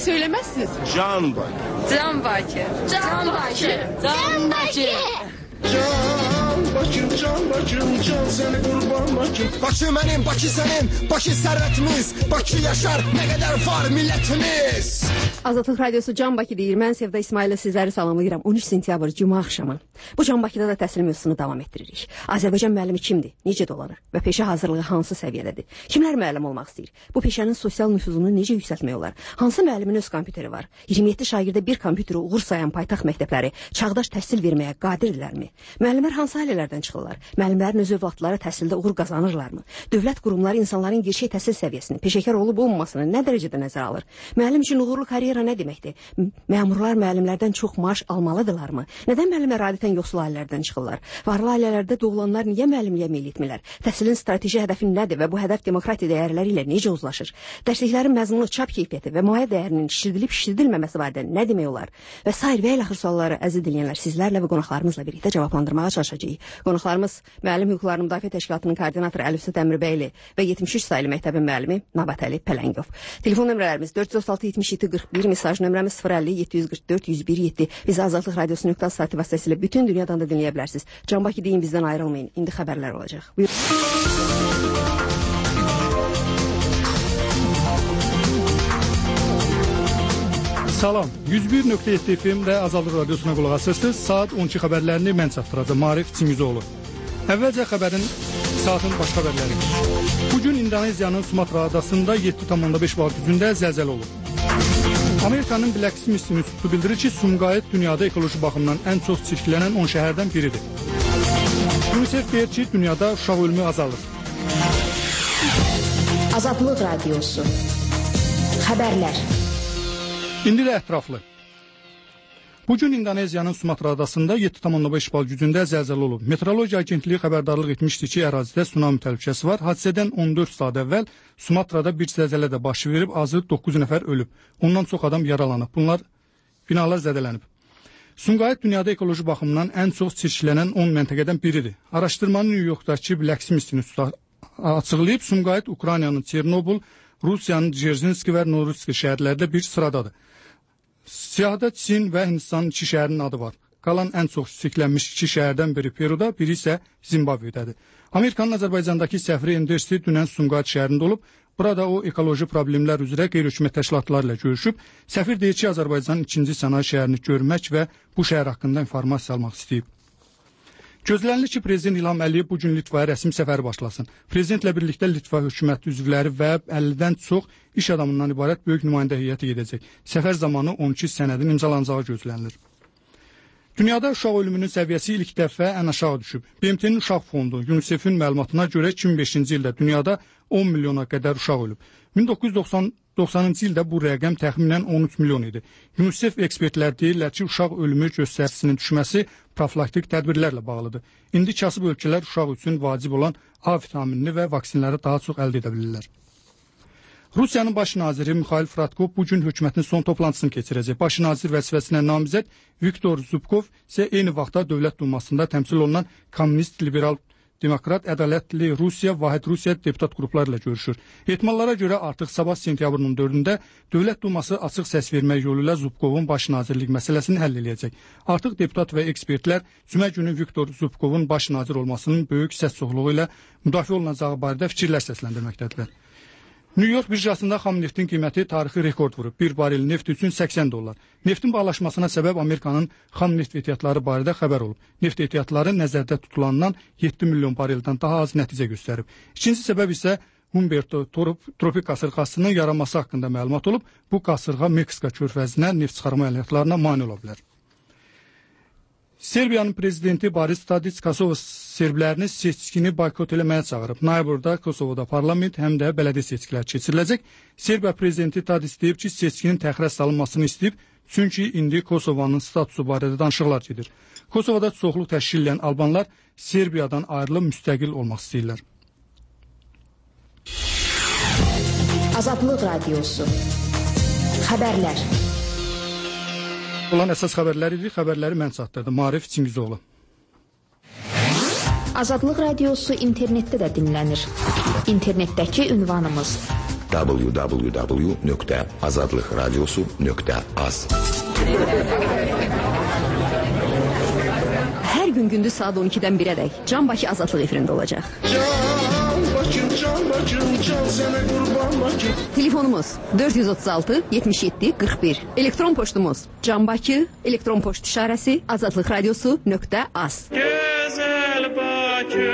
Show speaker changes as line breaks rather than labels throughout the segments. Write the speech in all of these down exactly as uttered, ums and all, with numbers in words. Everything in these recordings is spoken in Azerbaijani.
söylemezsiniz?
Can Bakı.
Can Bakı.
Can Bakı. Can Bakı.
Can Bakım, can Bakım, can seni kurban Bakım.
Bakı benim, Bakı senin, Bakı servetimiz. Bakı yaşar, ne kadar var milletimiz.
Azadlıq Radyosu Can Bakı deyir. Mən Sevda İsmail'lə sizləri salamlayıram. on üç sentyabr Cuma axşamı. Bu Can Bakıda da təhsil mövzusunu davam etdiririk. Azərbaycan müəllimi kimdir? Necə dolanır? Və peşə hazırlığı hansı səviyyədədir? Kimlər müəllim olmaq istəyir? Bu peşənin sosial nüfuzunu necə yüksəltmək olar? Hansı müəllimin öz kompüteri var? iyirmi yeddi şagirdə bir kompüteri uğur sayan paytaxt məktəbləri çağdaş təhsil verməyə qadirdirlərmi? Müəllimlər hansı ailələrdən çıxırlar? Müəllimlərin öz övladları təhsildə uğur qazanırlarmı? Dövlət qurumları insanların gerçək təhsil səviyyəsini, peşəkar olub olmamasını nə dərəcədə nəzərə alır? Müəllim üçün uğurlu karyera nə deməkdir? Məmurlar müəllimlərdən çox maaş almalıdırlarmı? Nədən müəllimlər adətən yoxsul ailələrdən çıxırlar? Varlı ailələrdə doğulanlar niyə müəllimliyə meyl etmirlər? Təhsilin strateji hədəfi nədir və bu hədəf demokratiya dəyərləri ilə necə uzlaşır? Dərsliklərin məzmunu, çap keyfiyyəti və müayyə dəyərinin şişirdilib-şişirdilməməsi barədə nə demək olar? Və sair və ilaxır sualları əziz dinləyənlər sizlərlə və qonaqlarımızla birlikdə cavablandırmağa çalışacağıq. Qonaqlarımız Müəllim Hüquqları Müdafiə Təşkilatının koordinatoru Əlifsət Əmirbəyli və yetmiş üç saylı məktəbin müəllimi Nabatəli Pələngov. Telefon nömrələrimiz dörd yüz otuz altı yetmiş yeddi qırx bir, mesaj nömrəmiz sıfır əlli yeddi yüz qırx dörd yüz bir yeddi. Bizi Azadlıq Radyosu nöqtə saytı vasitəsilə bütün dünyadan da dinləyə bilərsiniz. Can Bakı deyin, bizdən ayrılmayın. İndi xəbərlər olacaq. Buyurun.
Salam, yüz bir nöqtə yeddi F M-də Azadlıq Radiosuna qulaq asırsınız. Saat on iki xəbərlərini mən çatdıracağım. Marif Çingizoğlu. Əvvəlcə xəbərin saatın baş xəbərləri. Bugün İndoneziyanın Sumatra adasında yeddi tam onda beş bal gücündə zəlzələ olub. Amerikanın Blacksmith İnstitutu bildirir ki, Sumqayıt dünyada ekoloji baxımdan ən çox çirklənən on şəhərdən biridir. UNICEF deyir ki, dünyada uşaq ölümü azalır.
Azadlıq Radyosu. Xəbərlər.
İndi də ətraflı. Bugün İndoneziyanın Sumatra adasında yeddi tam onda beş bal gücündə zəlzələ olub. Meteorologiya Agentliyi xəbərdarlıq etmişdi ki, ərazidə tsunami təhlükəsi var. Hadisədən on dörd saat əvvəl Sumatrada bir zəlzələ də baş verib, azı doqquz nəfər ölüb. Ondan çox adam yaralanıb. Bunlar binalar zədələnib. Sumqayıt dünyada ekoloji baxımdan ən çox çirklənən on məntəqədən biridir. Araşdırmanı New Yorkdakı Blacksmith İnstitutu açıqlayıb, Sumqayıt Ukraynanın Çernobıl, Rusiyanın Dzerzhinski və Norilsk şəhərlərdə bir sıradadır. Siyahıda Çin və Hindistanın iki şəhərinin adı var. Qalan ən çox çirklənmiş iki şəhərdən biri Peruda, biri isə Zimbabvedədir. Amerikanın Azərbaycandakı səfiri Endersi dünən Sumqayıt şəhərində olub. Burada o ekoloji problemlər üzrə qeyri-hökumət təşkilatları ilə görüşüb. Səfir deyir ki, Azərbaycanın ikinci sənaye şəhərini görmək və bu şəhər haqqında informasiya almaq istəyib. Gözlənilir ki, Prezident İlham Əliyev bu gün Litvaya rəsmi səfəri başlasın. Prezidentlə birlikdə Litva hökuməti üzvləri və əllidən çox iş adamından ibarət böyük nümayəndə heyəti gedəcək. Səfər zamanı on iki sənədin imzalanacağı gözlənilir. Dünyada uşaq ölümünün səviyyəsi ilk dəfə ən aşağı düşüb. B M T-nin Uşaq Fondu, UNICEF-in məlumatına görə iki min beşinci ildə dünyada on milyona qədər uşaq ölüb. min doqquz yüz doxsanıncı ildə bu rəqəm təxminən on üç milyon idi. UNICEF ekspertlər deyirlər ki, uşaq ölümü göstəricisinin düşməsi profilaktik tədbirlərlə bağlıdır. İndi kasıb ölkələr uşaq üçün vacib olan A vitaminini və vaksinləri daha çox əldə edə bilirlər. Rusiyanın baş naziri Mikhail Fradkov bugün hökumətin son toplantısını keçirəcək. Baş nazir vəzifəsinə namizəd Viktor Zubkov isə eyni vaxtda Dövlət Dumasında təmsil olunan Kommunist, Liberal, Demokrat, Ədalətli Rusiya, Vahid Rusiya deputat qrupları ilə görüşür. Ehtimallara görə artıq sabah sentyabrın on dördündə Dövlət Duması açıq səs vermək yolu ilə Zubkovun baş nazirlik məsələsini həll edəcək. Artıq deputat və ekspertlər cümə günü Viktor Zubkovun baş nazir olmasının böyük səs çoxluğu ilə müdafiə olunacağı barədə fikirlər səsləndirməkdədirlər. New York birjasında xam neftin qiyməti tarixi rekord vurub. Bir barel neft üçün səksən dollar. Neftin bahalaşmasına səbəb Amerikanın xam neft ehtiyatları barədə xəbər olub. Neft ehtiyatları nəzərdə tutulandan yeddi milyon bareldən daha az nəticə göstərib. İkinci səbəb isə Humberto tropik qasırğasının yaranması haqqında məlumat olub. Bu qasırğa Meksika körfəzinə neft çıxarma əməliyyatlarına mane ola bilər. Serbiyanın prezidenti Boris Tadić Kosovo serblərini seçkini boykot eləməyə çağırıb. Noyabrda Kosovoda parlament həm də bələdiyyə seçkiləri keçiriləcək. Serbiya prezidenti Tadić deyib ki, seçkinin təxirə salınmasını istəyib, çünki indi Kosovanın statusu barədə danışıqlar gedir. Kosovada çoxluq təşkil edən albanlar Serbiyadan ayrılıb müstəqil olmaq istəyirlər.
Azadlıq Radyosu. Xəbərlər.
Olan əsas xəbərləri idi. Xəbərləri mən çatdırdım. Marif Çingizoğlu.
Azadlıq Radyosu internetdə də dinlənir. İnternetdəki ünvanımız
w w w nöqtə azadlıq radiosu nöqtə az.
Hər gün gündüz saat on ikidən birədək Can Bakı Azadlıq efirində olacaq.
Can Bakım, can Bakım, can sənə qurban Bakım.
Telefonumuz dörd yüz otuz altı yetmiş yeddi qırx bir. Elektron poçtumuz Can Bakı, elektron poçt işarəsi azadlıq radiosu nöqtə az.
Gözəl Bakı.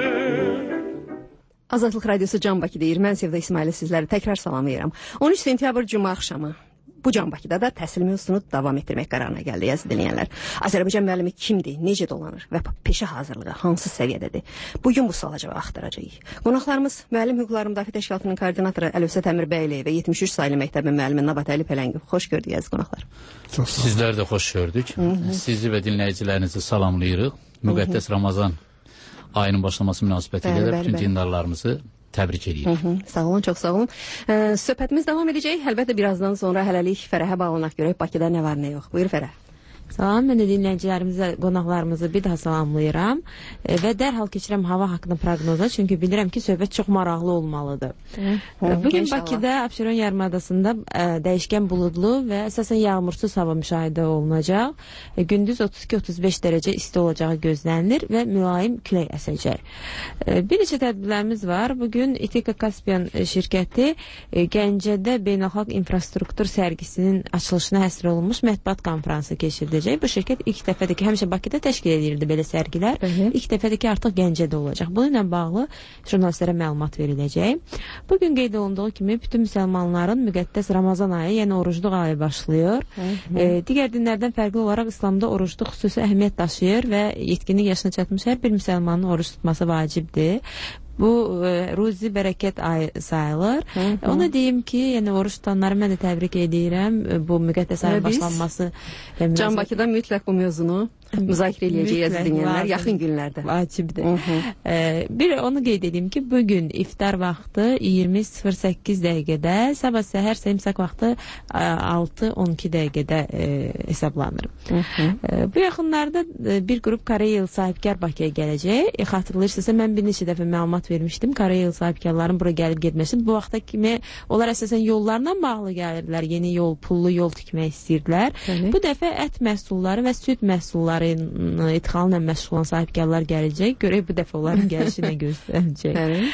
Azadlıq radiosu Can Bakı deyir. Mən Sevda İsmail'e sizləri təkrar salamlayıram. on üç sentyabr cuma axşamı bu Can Bakıda da təhsil mövzusunu davam etdirmək qərarına gəldi, əziz dinləyənlər. Azərbaycan müəllimi kimdir, necə dolanır və peşə hazırlığı hansı səviyyədədir? Bugün bu suala cavab axtaracağıq. Qonaqlarımız müəllim hüquqları müdafiə təşkilatının koordinatoru Əlövsət Əmirbəyli və yetmiş üç saylı məktəbin müəllimi Nabatəli Pələngov. Xoş gördük əziz qonaqlar.
Sizlər də xoş gördük. Sizi və dinləyicilərinizi salamlayırıq. Müqəddəs Ramazan ayının başlaması münasibətilə də bütün dindarlarımızı təbrik edirik.
Hı -hı, sağ olun, çox sağ olun. Ee, söhbətimiz davam edəcək. Əlbəttə birazdan sonra hələlik Fərəhə bağlanaq görək Bakıda nə var, nə yox. Buyur Fərəh.
Salam, mən də dinləyicilərimizə, qonaqlarımızı bir daha salamlayıram e, və dərhal keçirəm hava haqqında proqnoza, çünki bilirəm ki, söhbət çox maraqlı olmalıdır. Hı, hı, Bugün inşallah. Bakıda, Abşeron yarımadasında e, dəyişkən buludlu və əsasən yağmursuz hava müşahidə olunacaq. E, gündüz otuz iki otuz beş dərəcə isti olacağı gözlənilir və mülayim külək əsəcək. E, bir neçə tədbirlərimiz var. Bugün İTK Kaspian şirkəti e, Gəncədə beynəlxalq infrastruktur sərgisinin açılışına həsr olunmuş mətbuat konfransı keçirdi. Bu şirkət ilk dəfədir ki, həmişə Bakıda təşkil edirdi belə sərgilər. Hı -hı. İlk dəfədir ki, artıq Gəncədə olacaq. Bununla bağlı jurnalistlərə məlumat veriləcək. Bugün qeyd olunduğu kimi bütün müsəlmanların müqəddəs Ramazan ayı, yəni orucluq ayı başlayır. Hı -hı. E, digər dinlərdən fərqli olaraq İslamda orucluq xüsusi əhəmiyyət daşıyır və yetkinlik yaşına çatmış hər bir müsəlmanın oruç tutması vacibdir. Bu e, ruzi bərəkət ayı sayılır. Hı -hı. Ona deyim ki, yəni oruç tutanları mən də təbrik edirəm. Bu müqəddəs ayın başlanması.
E, Can Bakıda mütləq bu mövzunu müzakirə eləyəcəyik əziz dinləyənlər yaxın günlərdə.
Vacibdir. Ee, bir onu qeyd edeyim ki, bugün iftar vaxtı iyirmi sıfır səkkiz dəqiqədə, sabah səhər imsak vaxtı altı on iki dəqiqədə e, hesablanır. E, bu yaxınlarda e, bir qrup Koreyil sahibkar Bakıya gələcək. E, xatırlayırsınızsa, mən bir neçə dəfə məlumat vermişdim. Koreyil sahibkarların bura gəlib getməsin. Bu vaxta kimi onlar əsasən yollarla bağlı gəlirlər. Yeni yol, pullu yol tikmək istəyirdilər. Hı-hı. Bu dəfə ət məhsulları və süd məhsulları idxalına məşğul olan sahibkarlar gələcək. Görək bu dəfə onların gəlişi nə göstərəcək.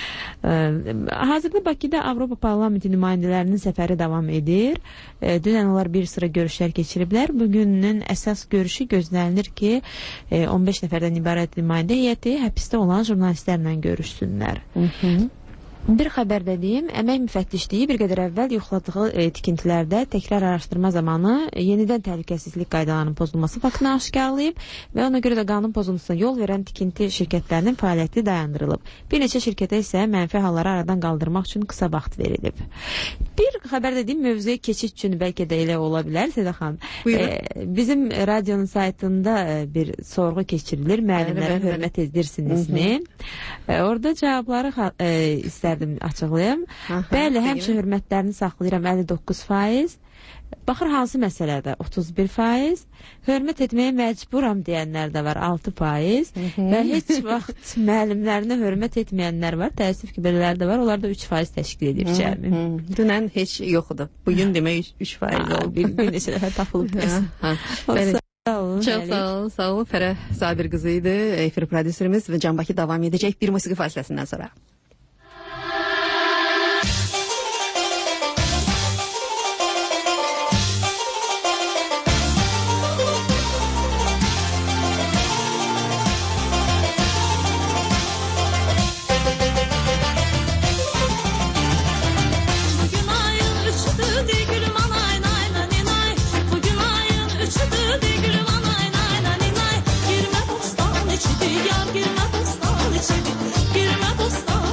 Hazırda Bakıda Avropa Parlamenti nümayəndələrinin səfəri davam edir. Dünən onlar bir sıra görüşlər keçiriblər. Bugünün əsas görüşü gözlənilir ki, on beş nəfərdən ibarət nümayəndə heyəti həbsdə olan jurnalistlərlə görüşsünlər. Hı -hı. Bir xəbər dediyim, əmək müfəttişliyi bir qədər əvvəl yoxladığı e, tikintilərdə təkrar araşdırma zamanı e, yenidən təhlükəsizlik qaydalarının pozulması faktını aşkarlayıb və ona görə də qanun pozuntusuna yol verən tikinti şirkətlərinin fəaliyyəti dayandırılıb. Bir neçə şirkətə isə mənfi halları aradan qaldırmaq üçün qısa vaxt verilib. Bir xəbər dediyim, mövzuya keçid üçün bəlkə də elə ola bilər, Seda xanım. E, bizim radionun saytında e, bir sorğu keçirilir, müəllimlərə hörmət edirsinizmi? E, orada cavabları e, istər açıqlayım. Aha, bəli, həmişə hörmətlərini saxlayıram əlli doqquz faiz. Baxır hansı məsələdə otuz bir faiz. Hörmət etməyə məcburam deyənlər də var altı faiz. Və heç vaxt müəllimlərinə hörmət etməyənlər var. Təəssüf ki, belələr də var. Onlar da üç faiz təşkil edir cəmi.
Dünən heç yoxdur. Bugün demək üç faiz oldu.
Bir, bir neçə dəfə tapılıb.
Sağ olun. Çox sağ olun. Sağ olun. Fərəh Sabir qızı idi. Efir prodüserimiz və Can Bakı davam edəcək bir musiqi fasiləsindən sonra.
Girmə dostan içi, girmə dostan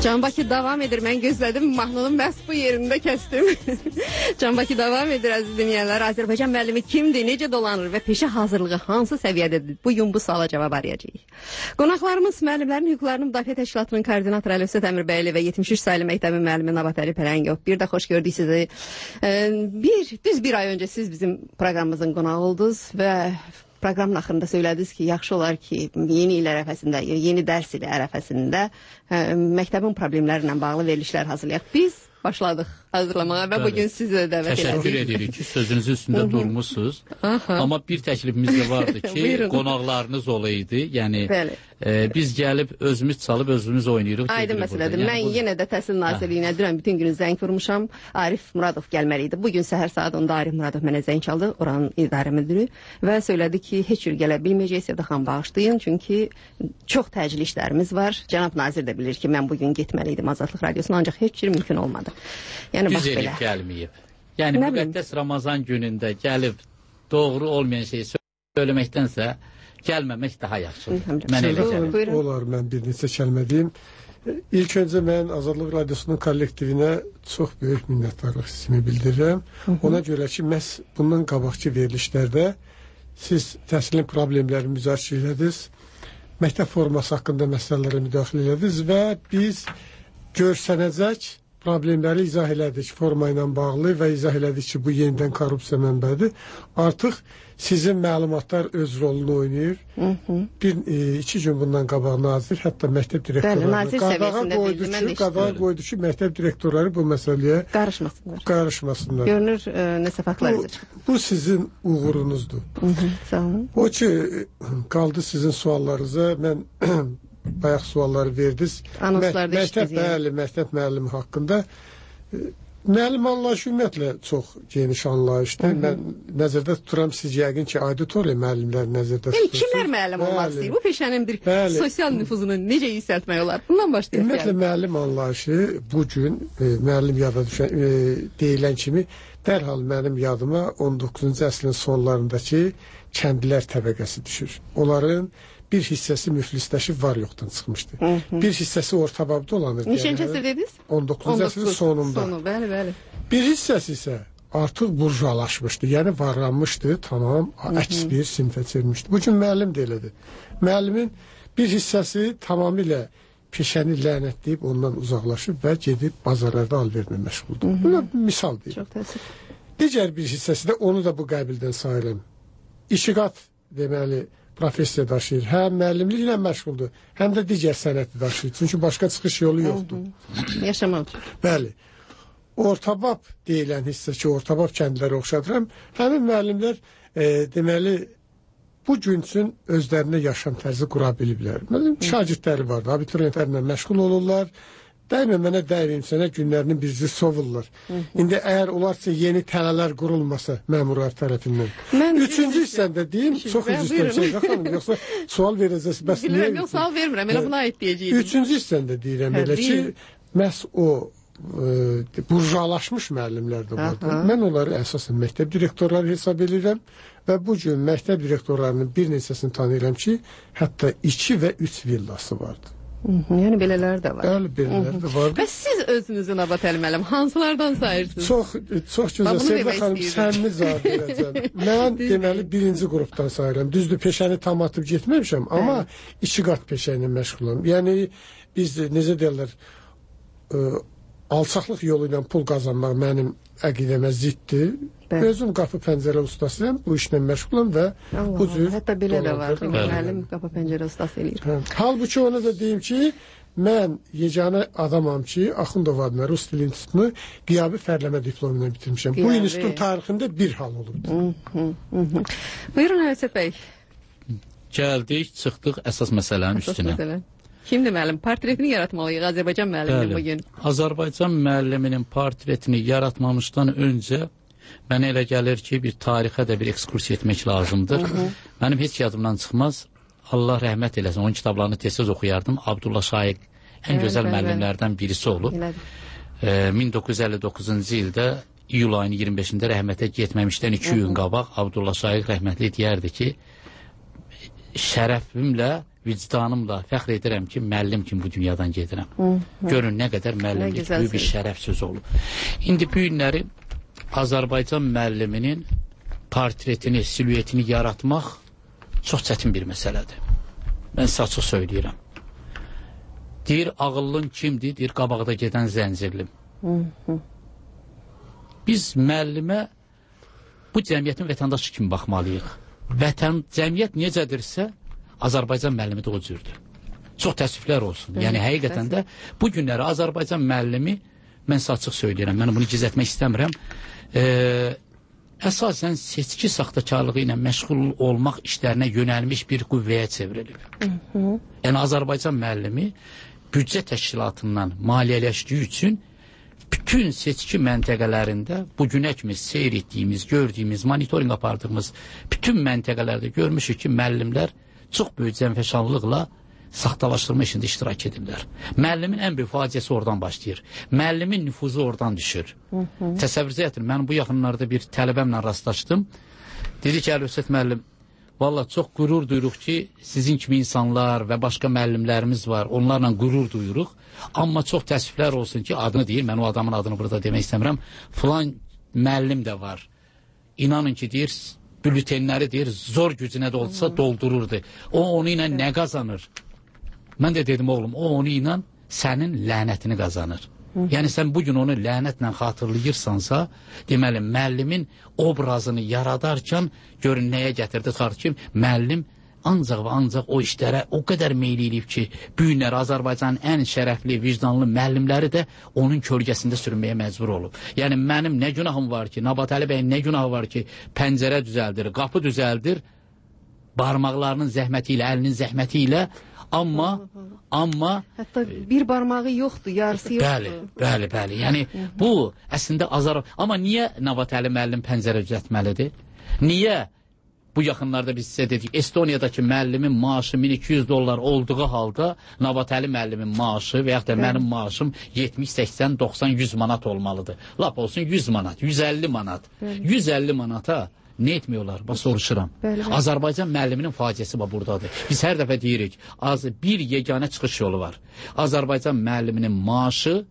Can Bakı davam edir. Mən gözlədim, mahnının məhz bu yerində kəsdim. Can Bakı davam edir, əziz dinləyənlər. Azərbaycan müəllimi kimdir, necə dolanır və peşə hazırlığı hansı səviyyədədir? Bugün bu suala cavab arayacağıq. Qonaqlarımız müəllimlərin hüquqlarını müdafiə təşkilatının koordinatoru Əlövsət Əmirbəyli və yetmiş üç saylı məktəbin müəllimi Nabatəli Pələngov. Bir də xoş gördük sizi. Bir, düz bir ay öncə siz bizim proqramımızın qonağı oldunuz və proqramın axırında söylədiniz ki, yaxşı olar ki, yeni il ərəfəsində, yeni dərs ili ərəfəsində ə, məktəbin problemləri ilə bağlı verilişlər hazırlayaq. Biz başladıq hazırlamağa və bugün sizi də dəvət edirik.
Təşəkkür edirik ki, sözünüzün üstündə durmusunuz. Amma bir təklifimiz də vardı ki, qonaqlarınız olaydı. Yəni, e, biz gəlib özümüz çalıb, özümüz oynayırıq.
Aydın məsələdir. Yəni, mən bu... yenə də Təhsil Nazirliyinə dünən bütün günü zəng vurmuşam. Arif Muradov gəlməliydi. Bugün səhər saat onda Arif Muradov mənə zəng çaldı, oranın idarə müdürü və söylədi ki, heç cür gələ bilməyəcək, Sevda xan bağışlayın. Çünki çox təcili işlərimiz var. Cənab Nazir də bilir ki, mən bugün getməliydim Azadlıq Radiosuna, ancaq heç cür mümkün olmadı. Yəni,
Düz elib gəlməyib. Yəni, nə müqəddəs bilin? Ramazan günündə gəlib doğru olmayan şeyi söyləməkdənsə gəlməmək daha yaxşıdır. Mən elə gəlir.
Olar, mən bir neçə kəlmə deyim. İlk öncə mən Azadlıq Radiosunun kollektivinə çox böyük minnətdarlıq hissimi bildirirəm. Hı -hı. Ona görə ki, məhz bundan qabaqki verilişlərdə siz təhsilin problemlərini müzakirə elədiniz, məktəb forması haqqında məsələlərə müdaxilə elədiniz və biz görsənəcək problemləri izah elədik forma ilə bağlı və izah elədik ki, bu yenidən korrupsiya mənbədir. Artıq sizin məlumatlar öz rolunu oynayır. Hı -hı. Bir, e, iki gün bundan qabaq nazir, hətta məktəb direktorlarına qadağa qoydu ki, qadağa qoydu ki, məktəb direktorları bu məsələyə
qarışmasınlar.
qarışmasınlar.
Görünür, e, nəsə faktlar
bu, bu sizin uğurunuzdur.
Hı -hı, sağ olun.
O ki, qaldı sizin suallarınıza, mən bayaq sualları verdiniz.
Anonslarda
Mə
işləyir.
Bəli, məktəb müəllimi haqqında. Müəllim anlayışı ümumiyyətlə çox geniş anlayışdır. Hı -hı. Mən nəzərdə tuturam, siz yəqin ki, auditoriya müəllimləri nəzərdə tutursunuz.
Yəni, kimlər müəllim olmaq istəyir? Bu peşənin bir bəli. Sosial nüfuzunu necə yüksəltmək olar? Bundan başlayaq.
Ümumiyyətlə, müəllim anlayışı bugün e, müəllim yada düşən, e, deyilən kimi dərhal mənim yadıma on doqquzuncu əsrin sonlarındakı kəndlilər təbəqəsi düşür. Onların bir hissəsi müflisləşib var yoxdan çıxmışdı. Hı -hı. Bir hissəsi orta babda dolanırdı.
Neçənci əsr dediniz?
on doqquzuncu əsrin sonunda.
Sonu, bəli, bəli.
Bir hissəsi isə artıq burjualaşmışdı. Yəni varlanmışdı, tamam, əks bir sinfə çevirmişdi. Bugün müəllim də elədir. Müəllimin bir hissəsi tamamilə peşəni lənətləyib ondan uzaqlaşıb və gedib bazarlarda alvermə məşğuldur. Buna misal deyil.
Çox təəssüf.
Digər bir hissəsi də onu da bu qəbildən sayıram. İşiqat deməli professiya daşıyır. Həm müəllimliklə məşğuldur, həm də digər sənəti daşıyır. Çünki başqa çıxış yolu yoxdur.
Yaşamaq.
Bəli. Ortabab deyilən hissə ki, ortabab kəndləri oxşadıram. Həmin müəllimlər e, deməli bu gün üçün özlərində yaşam tərzi qura biliblər. Mənim şagirdləri vardı, abituriyentlərlə məşğul olurlar. Dəymə mənə dəyməyim sənə günlərinin birisi sovurlar. Hı -hı. İndi əgər olarsa yeni tələlər qurulmasa məmurlar tərəfindən. Mən üçüncü hissəndə deyim, çox üzr istəyirəm Sevda xanım, yoxsa sual verəcəksiniz, bəs niyə?
Bilmirəm, yox, sual vermirəm, elə buna aid deyəcəydim.
Üçüncü hissəndə deyirəm elə ki, məhz o e, burjualaşmış müəllimlər də vardı. Aha. Mən onları əsasən məktəb direktorları hesab edirəm və bu gün məktəb direktorlarının bir neçəsini tanıyıram ki, hətta iki və üç villası vardı.
Hı -hı, yəni belələr də var.
Bəli, belələr də var.
Və siz özünüzü Nabatəli müəllim hansılardan sayırsınız?
Çox, çox gözəl. Sevda xanım, sənli cavab verəcəm. Mən deməli birinci qrupdan sayıram. Düzdür, peşəni tam atıb getməmişəm, amma Bəli. iki qat peşə ilə məşğulam. Yəni, biz necə deyirlər, ə, alçaqlıq yolu ilə pul qazanmaq mənim əqidəmə ziddir. Bəli. Özüm qapı pəncərə ustasıyam, bu işlə məşğulam və Allah bu cür...
Hətta belə də var, müəllim qapı pəncərə ustası eləyir.
Hə. Halbuki onu da deyim ki, mən yeganə adamam ki, Axundov adına Rus Dil İnstitutunu qiyabi fərləmə diplomu ilə bitirmişəm. Qiyabi. Bu institutun tarixində bir hal olubdur.
Buyurun Əlövsət bəy.
Gəldik, çıxdıq əsas məsələnin
əsas
üstünə.
Məsələ. Kimdir müəllim? Portretini yaratmalıyıq Azərbaycan müəlliminin bugün.
Azərbaycan müəlliminin portretini yaratmamışdan öncə mənə elə gəlir ki, bir tarixə də bir ekskursiya etmək lazımdır. Hı -hı. Mənim heç yadımdan çıxmaz. Allah rəhmət eləsin. Onun kitablarını tez-tez oxuyardım. Abdullah Şaiq ən evet, gözəl müəllimlərdən birisi olub. E, min doqquz yüz əlli doqquzuncu ildə iyul ayının iyirmi beşində rəhmətə getməmişdən iki gün qabaq Abdullah Şaiq rəhmətli deyərdi ki, şərəfimlə vicdanımla fəxr edirəm ki, müəllim kimi bu dünyadan gedirəm. Hı -hı. Görün nə qədər müəllimlik böyük bir şərəf söz olub. İndi bu günləri Azərbaycan müəlliminin portretini, silüetini yaratmaq çox çətin bir məsələdir. Mən sizə açıq söyləyirəm. Deyir, ağıllın kimdir? Deyir, qabaqda gedən zəncirlim. Hı -hı. Biz müəllimə bu cəmiyyətin vətəndaşı kimi baxmalıyıq. Vətən, cəmiyyət necədirsə, Azərbaycan müəllimi də o cürdür. Çox təəssüflər olsun. Yəni, həqiqətən də bu günləri Azərbaycan müəllimi, mən sizə açıq söyləyirəm, mən bunu gizlətmək istəmirəm, e, əsasən seçki saxtakarlığı ilə məşğul olmaq işlərinə yönəlmiş bir qüvvəyə çevrilib. Hı -hı. Yəni, Azərbaycan müəllimi büdcə təşkilatından maliyyələşdiyi üçün bütün seçki məntəqələrində bugünə kimi seyr etdiyimiz, gördüyümüz, monitoring apardığımız bütün məntəqələrdə görmüşük ki, müəllimlər çox böyük cəmfəşanlıqla saxtalaşdırma işində iştirak edirlər. Müəllimin ən böyük faciəsi oradan başlayır. Müəllimin nüfuzu oradan düşür. Təsəvvür edin, mən bu yaxınlarda bir tələbəmlə rastlaşdım. Dedi ki, Əl-Hüsət müəllim, valla çox qürur duyuruq ki, sizin kimi insanlar və başqa müəllimlərimiz var, onlarla qürur duyuruq. Amma çox təəssüflər olsun ki, adını deyir, mən o adamın adını burada demək istəmirəm, filan müəllim də var. İnanın ki, deyir, bültenləri deyir, zor gücünə də olsa doldururdu. O, onu ilə nə qazanır? Mən də dedim, oğlum, o, onu ilə sənin lənətini qazanır. Yəni, sən bugün onu lənətlə xatırlayırsansa, deməli, müəllimin obrazını yaradarkən, görün nəyə gətirdi, çıxar ki, müəllim ancaq və ancaq o işlərə o qədər meyli eləyib ki, bu günlər Azərbaycanın ən şərəfli, vicdanlı müəllimləri də onun kölgəsində sürməyə məcbur olub. Yəni, mənim nə günahım var ki, Nabatəli bəyin nə günahı var ki, pəncərə düzəldir, qapı düzəldir, barmaqlarının zəhməti ilə, əlinin zəhməti ilə, amma, amma...
Hətta bir barmağı yoxdur, yarısı yoxdur.
Bəli, bəli, bəli. Yəni, bu əslində Azər... Amma niyə Nabatəli müəllim pəncərə düzəltməlidir? Niyə? Bu yaxınlarda biz sizə dedik, Estoniyadakı müəllimin maaşı min iki yüz dollar olduğu halda Nabatəli müəllimin maaşı və yaxud da mənim maaşım yetmiş, səksən, doxsan, yüz manat olmalıdır. Lap olsun yüz manat, yüz əlli manat. yüz əlli manata nə etmiyorlar? Bax, soruşuram. Bəli, bəli. Azərbaycan müəlliminin faciəsi bax buradadır. Biz hər dəfə deyirik, az bir yeganə çıxış yolu var. Azərbaycan müəlliminin maaşı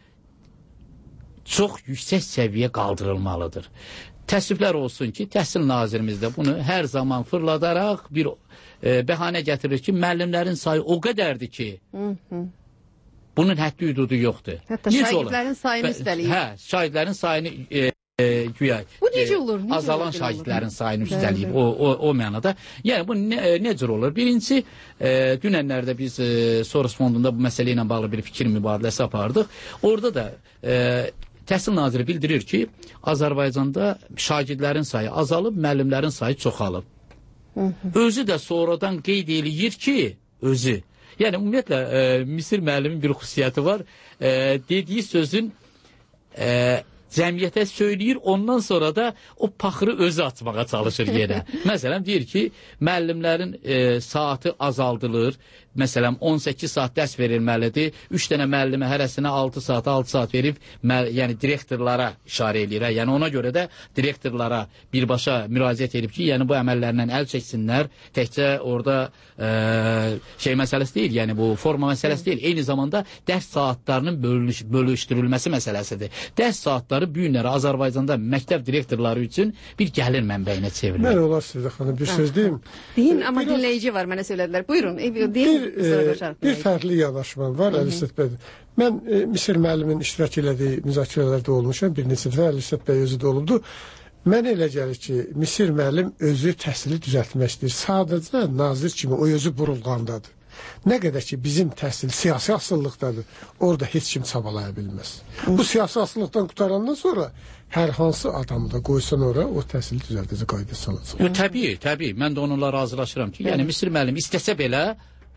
çox yüksək səviyyə qaldırılmalıdır. Təəssüflər olsun ki, Təhsil Nazirimiz də bunu hər zaman fırladaraq bir e, bəhanə gətirir ki, müəllimlərin sayı o qədərdir ki, hı -hı. bunun həddi hüdudu yoxdur.
Hətta necə şahidlərin olur? sayını üstəliyir.
Hə, şahidlərin sayını e, e, güya.
Bu necə olur? Necə
azalan olur, şahidlərin olur? sayını üstəliyib o, o, o mənada. Yəni, bu ne, necə olur? Birincisi, e, dünənlərdə biz e, Soros fondunda bu məsələ ilə bağlı bir fikir mübadiləsi apardıq. Orada da e, Təhsil Naziri bildirir ki, Azərbaycanda şagirdlərin sayı azalıb, müəllimlərin sayı çoxalıb. Hı -hı. Özü də sonradan qeyd eləyir ki, özü. Yəni, ümumiyyətlə, e, Misir müəllimin bir xüsusiyyəti var. E, dediyi sözün e, cəmiyyətə söyləyir, ondan sonra da o paxırı özü atmağa çalışır yenə. Məsələn, deyir ki, müəllimlərin e, saatı azaldılır. Məsələn, on səkkiz saat dərs verilməlidir. üç dənə müəllimə hərəsinə altı saat, altı saat verib, yəni direktorlara işarə edir. Yəni, ona görə də direktorlara birbaşa müraciət edib ki, yəni bu əməllərlə əl çəksinlər. Təkcə orada e, şey məsələsi deyil, yəni bu forma məsələsi deyil. Eyni zamanda dərs saatlarının bölüş, bölüşdürülməsi məsələsidir. Dərs saatları bu günləri Azərbaycanda məktəb direktorları üçün bir gəlir mənbəyinə çevrilir.
Mən olar sizə xanım, bir söz deyim.
Deyin, amma Biraz... dinləyici var, mənə söylədilər. Buyurun, deyin.
Bir, e, bir fərqli yanaşmam var, Əl-Hüsət bəy. Mən e, Misir müəllimin iştirak elədiyi müzakirələrdə olmuşam, bir neçə dəfə Əl-Hüsət bəy özü də olubdu. Mənə elə gəlir ki, Misir müəllim özü təhsili düzəltmək istəyir. Sadəcə nazir kimi o özü burulğandadır. Nə qədər ki, bizim təhsil siyasi asıllıqdadır, orada heç kim çabalaya bilməz. Bu siyasi asıllıqdan qutarandan sonra hər hansı adamı da qoysan ora, o təhsili düzəldəcək qayda salacaq.
Yo, təbii, təbii. Mən də onunla razılaşıram ki, yəni Misir müəllim istəsə belə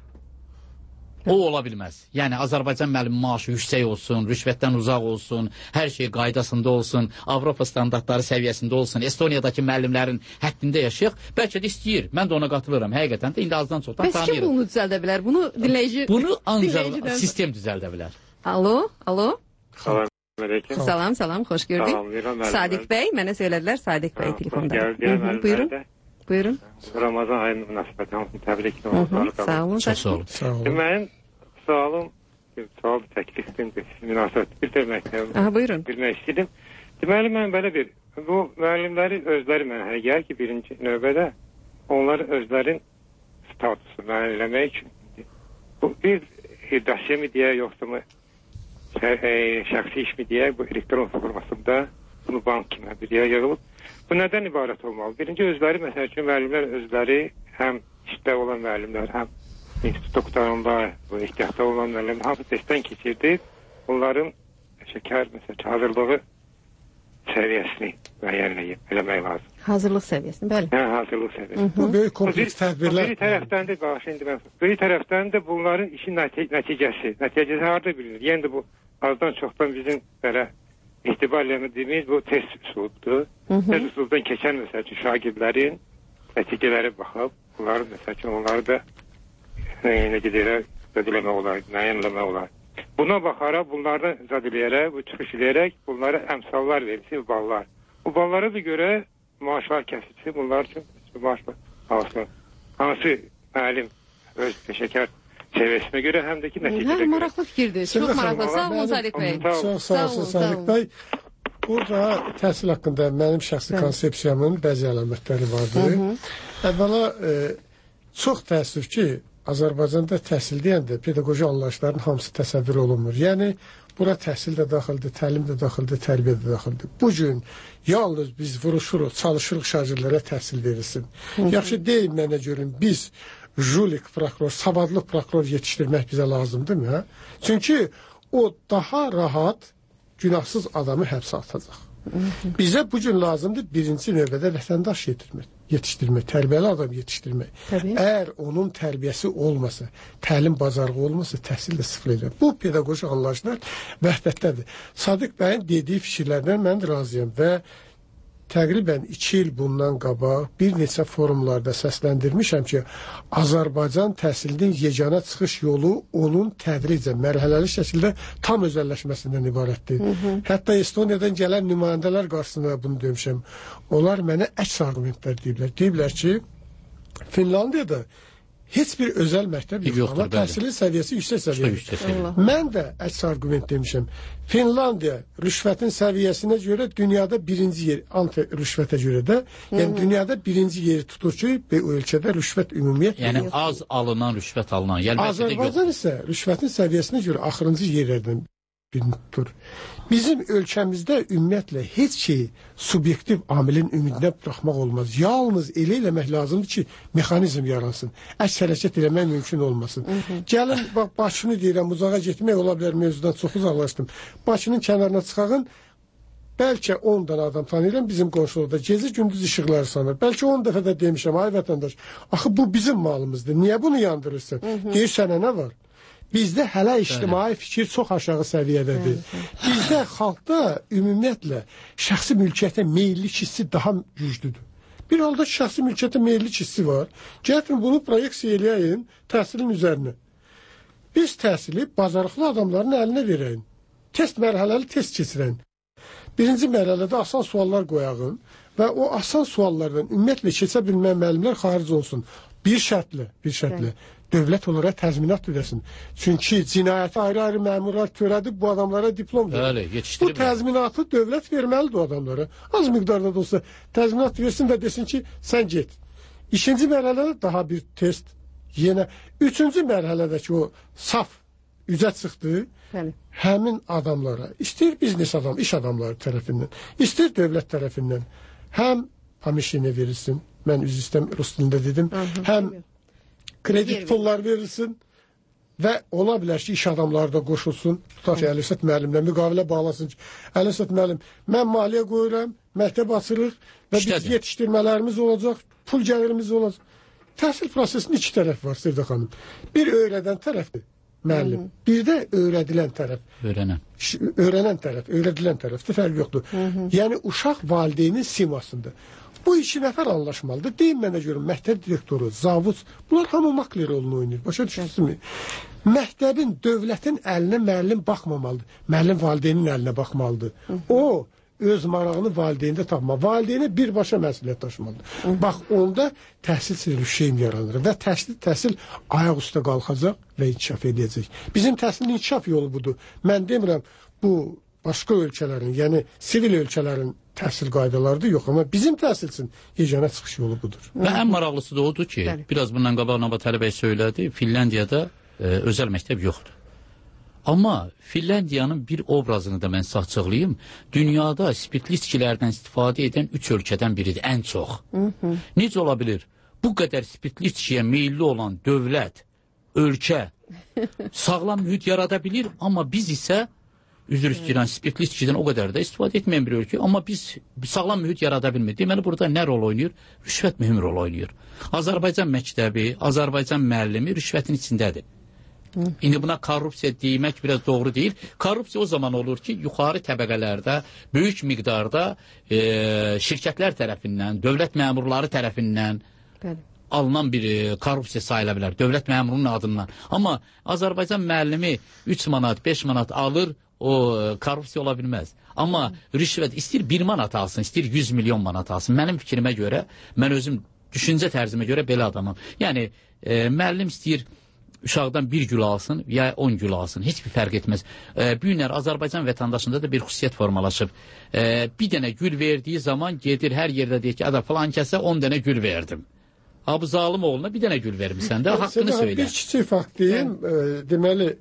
o ola bilməz. Yəni Azərbaycan müəllim maaşı yüksək olsun, rüşvətdən uzaq olsun, hər şey qaydasında olsun, Avropa standartları səviyyəsində olsun, Estoniyadakı müəllimlərin həddində yaşayaq. Bəlkə də istəyir. Mən də ona qatılıram. Həqiqətən də indi azdan çoxdan tanıyırım.
Bəs kim bunu düzəldə bilər? Bunu dinləyici
Bunu ancaq sistem düzəldə bilər.
Alo, alo.
Salam. Aleyküm.
Salam, salam, xoş gördük.
Salam,
Sadiq bəy, mənə söylədilər, Sadiq bəy telefonda. Buyurun. Buyurun.
Ramazan ayının münasibəti hamısını təbrik edirəm.
Sağ olun.
Çox sağ olun.
Sağ olun.
Mənim sualım, sual təklifimdir, münasibət bildirmək,
Aha, buyurun.
bilmək istəyirdim. Deməli, mən belə bir, bu müəllimləri özləri mənə hələ gəlir ki, birinci növbədə onları özlərin statusu mənimləmək üçün bu bir dosya mı deyə, yoxsa mı şəxsi iş mi deyə, bu elektron formasında bunu bank kimi bir yerə yığılıb. Bu nədən ibarət olmalı? Birinci özləri, məsəl üçün müəllimlər özləri həm işdə olan müəllimlər, həm institut qurtaranlar, bu ehtiyatda olan müəllimlər hamısı testdən keçirdi. Onların şəkər, məsəl hazırlığı səviyyəsini müəyyənləyib eləmək lazım.
Hazırlıq səviyyəsini, bəli.
Hə, hazırlıq səviyyəsini.
Bu böyük kompleks tədbirlər.
Bir tərəfdən də, bax, şimdi mən, bir tərəfdən də bunların işin nəticəsi, nəticəsi harada bilinir? Yəni bu azdan çoxdan bizim belə etibar eləmədiyimiz bu test üsuludur. Test üsulundan keçən, məsəl üçün, şagirdlərin nəticələri baxıb, bunları, məsəl üçün, onları da necə deyirək, zədələmək olar, müəyyənləmək olar. Buna baxaraq, bunlardan zədələyərək, bu çıxış edərək, bunlara əmsallar verilsin, ballar. Bu ballara da görə maaşlar kəsilsin, bunlar üçün maaşlar alsın. Hansı müəllim öz peşəkar səviyyəsinə görə həm də ki, nəticədə görə.
Maraqlı fikirdir, çox maraqlı. Sağ olun, Sadiq bəy.
Çox sağ olun, Sadiq bəy. Burada təhsil haqqında mənim şəxsi konsepsiyamın bəzi əlamətləri vardır. Əvvəla, e, çox təəssüf ki, Azərbaycanda təhsil deyəndə pedaqoji anlayışların hamısı təsəvvür olunmur. Yəni, bura təhsil də daxildir, təlim də daxildir, tərbiyə də daxildir. Bugün yalnız biz vuruşuruq, çalışırıq şagirdlərə təhsil verilsin. Yaxşı deyil mənə görün, biz julik prokuror, savadlı prokuror yetişdirmək bizə lazımdır mı? Çünki o daha rahat günahsız adamı həbsə atacaq. Bizə bugün lazımdır birinci növbədə vətəndaş yetirmək, yetişdirmək, tərbiyəli adam yetişdirmək. Təbii. Əgər onun tərbiyəsi olmasa, təlim bacarığı olmasa, təhsil də sıfır edir. Bu pedaqoji anlayışlar vəhdətdədir. Sadiq bəyin dediyi fikirlərdən mən razıyam və təqribən iki il bundan qabaq bir neçə forumlarda səsləndirmişəm ki, Azərbaycan təhsilinin yeganə çıxış yolu onun tədricən, mərhələli şəkildə tam özəlləşməsindən ibarətdir. Hı -hı. Hətta Estoniyadan gələn nümayəndələr qarşısında bunu demişəm. Onlar mənə əks argumentlər deyiblər. Deyiblər ki, Finlandiyada heç bir özəl məktəb yoxdur, amma təhsilin səviyyəsi yüksək səviyyədir. Mən də əks argument demişəm. Finlandiya rüşvətin səviyyəsinə görə dünyada birinci yer, anti-rüşvətə görə də, yəni dünyada birinci yeri tutur ki, bu ölkədə rüşvət ümumiyyətlə
yəni yoxdur. Az alınan, rüşvət alınan. Yəni
Azərbaycan isə rüşvətin səviyyəsinə görə axırıncı yerlərdən birini tutur. Bizim ölkəmizdə ümumiyyətlə heç şey subyektiv amilin ümidinə buraxmaq olmaz. Yalnız elə eləmək lazımdır ki, mexanizm yaransın. Əks hərəkət eləmək mümkün olmasın. Hı -hı. Gəlin, bax, Bakını deyirəm, uzağa getmək ola bilər, mövzudan çox uzaqlaşdım. Bakının kənarına çıxağın, bəlkə on dənə adam tanıyıram bizim qonşuluqda. Gezi gündüz işıqları sanır. Bəlkə on dəfə də demişəm, ay vətəndaş, axı bu bizim malımızdır. Niyə bunu yandırırsan? Deyir, sənə nə var? Bizdə hələ ictimai fikir çox aşağı səviyyədədir. Bizdə xalqda ümumiyyətlə şəxsi mülkiyyətə meyillik hissi daha güclüdür. Bir halda şəxsi mülkiyyətə meyillik hissi var. Gətirin bunu proyeksiya eləyəyin təhsilin üzərinə. Biz təhsili bacarıqlı adamların əlinə verəyin. Test mərhələli test keçirən. Birinci mərhələdə asan suallar qoyağın və o asan suallardan ümumiyyətlə keçə bilməyən müəllimlər xaric olsun. Bir şərtlə, bir şərtlə. Dövlət olaraq təzminat ödəsin. Çünki cinayəti ayrı-ayrı məmurlar törədib bu adamlara diplom verir.
Bəli, yetişdirib.
Bu təzminatı dövlət verməlidir o adamlara. Az miqdarda da olsa təzminat versin və desin ki, sən get. İkinci mərhələdə daha bir test. Yenə üçüncü mərhələdəki o saf üzə çıxdı. Bəli. Həmin adamlara, istəyir biznes adam, iş adamları tərəfindən, istəyir dövlət tərəfindən həm pamişinə verilsin. Mən üz istəm rus dilində dedim. Hı -hı, həm kredit pullar verilsin və ola bilər ki, iş adamları da qoşulsun. Tutaq ki, Əlifsət müəllimlə müqavilə bağlasın ki, Əlifsət müəllim, mən maliyyə qoyuram, məktəb açırıq və biz yetişdirmələrimiz olacaq, pul gəlirimiz olacaq. Təhsil prosesinin iki tərəf var, Sevdə xanım. Bir öyrədən tərəfdir, müəllim. Bir də öyrədilən tərəf.
Öyrənən.
Öyrənən tərəf, öyrədilən tərəfdir, fərq yoxdur. Hı -hı. Yəni, uşaq valideynin simasında. Bu iki nəfər anlaşmalıdır. Deyim mənə görün, məktəb direktoru, zavud, bunlar hamı makler rolunu oynayır. Başa düşürsünüz? Məktəbin, dövlətin əlinə müəllim baxmamalıdır. Müəllim valideynin əlinə baxmalıdır. Hı -hı. O, öz marağını valideyndə tapma. Valideyni birbaşa məsuliyyət daşımalıdır. Bax, onda təhsil sirrüşeym yaranır və təhsil, təhsil ayaq üstə qalxacaq və inkişaf edəcək. Bizim təhsilin inkişaf yolu budur. Mən demirəm, bu başqa ölkələrin, yəni sivil ölkələrin təhsil qaydalarıdır, yox, amma bizim təhsil üçün yeganə çıxış yolu budur.
Və ən maraqlısı da odur ki, Bəli. biraz bundan qabaq Nabat Əli bəy söylədi, Finlandiyada e, özəl məktəb yoxdur. Amma Finlandiyanın bir obrazını da mən sizə açıqlayım. Dünyada spirtli içkilərdən istifadə edən üç ölkədən biridir, ən çox. Hı -hı. Necə ola bilir? Bu qədər spirtli içkiyə meyilli olan dövlət, ölkə sağlam mühit yarada bilir, amma biz isə üzr istəyirəm, spirtli içkidən o qədər də istifadə etməyən bir ölkə, amma biz sağlam mühit yarada bilmir. Deməli, burada nə rol oynayır? Rüşvət mühüm rol oynayır. Azərbaycan məktəbi, Azərbaycan müəllimi rüşvətin içindədir. Hı. İndi buna korrupsiya demək biraz doğru deyil. Korrupsiya o zaman olur ki, yuxarı təbəqələrdə böyük miqdarda e, şirkətlər tərəfindən, dövlət məmurları tərəfindən Bəli. alınan bir e, korrupsiya sayıla bilər. Dövlət məmurunun adından. Amma Azərbaycan müəllimi üç manat, beş manat alır, o e, korrupsiya ola bilməz. Amma rüşvət istəyir bir manat alsın, istəyir yüz milyon manat alsın. Mənim fikrimə görə, mən özüm düşüncə tərzimə görə belə adamım. Yəni, e, müəllim istəyir uşaqdan bir gül alsın ya on gül alsın. Heç bir fərq etməz. E, bu günlər Azərbaycan vətəndaşında da bir xüsusiyyət formalaşıb. E, bir dənə gül verdiyi zaman gedir hər yerdə deyir ki, ada falan kəsə on dənə gül verdim. Abi zalim oğluna bir dənə gül vermişsən də, haqqını söylə.
Bir kiçik fakt deyim. E, deməli,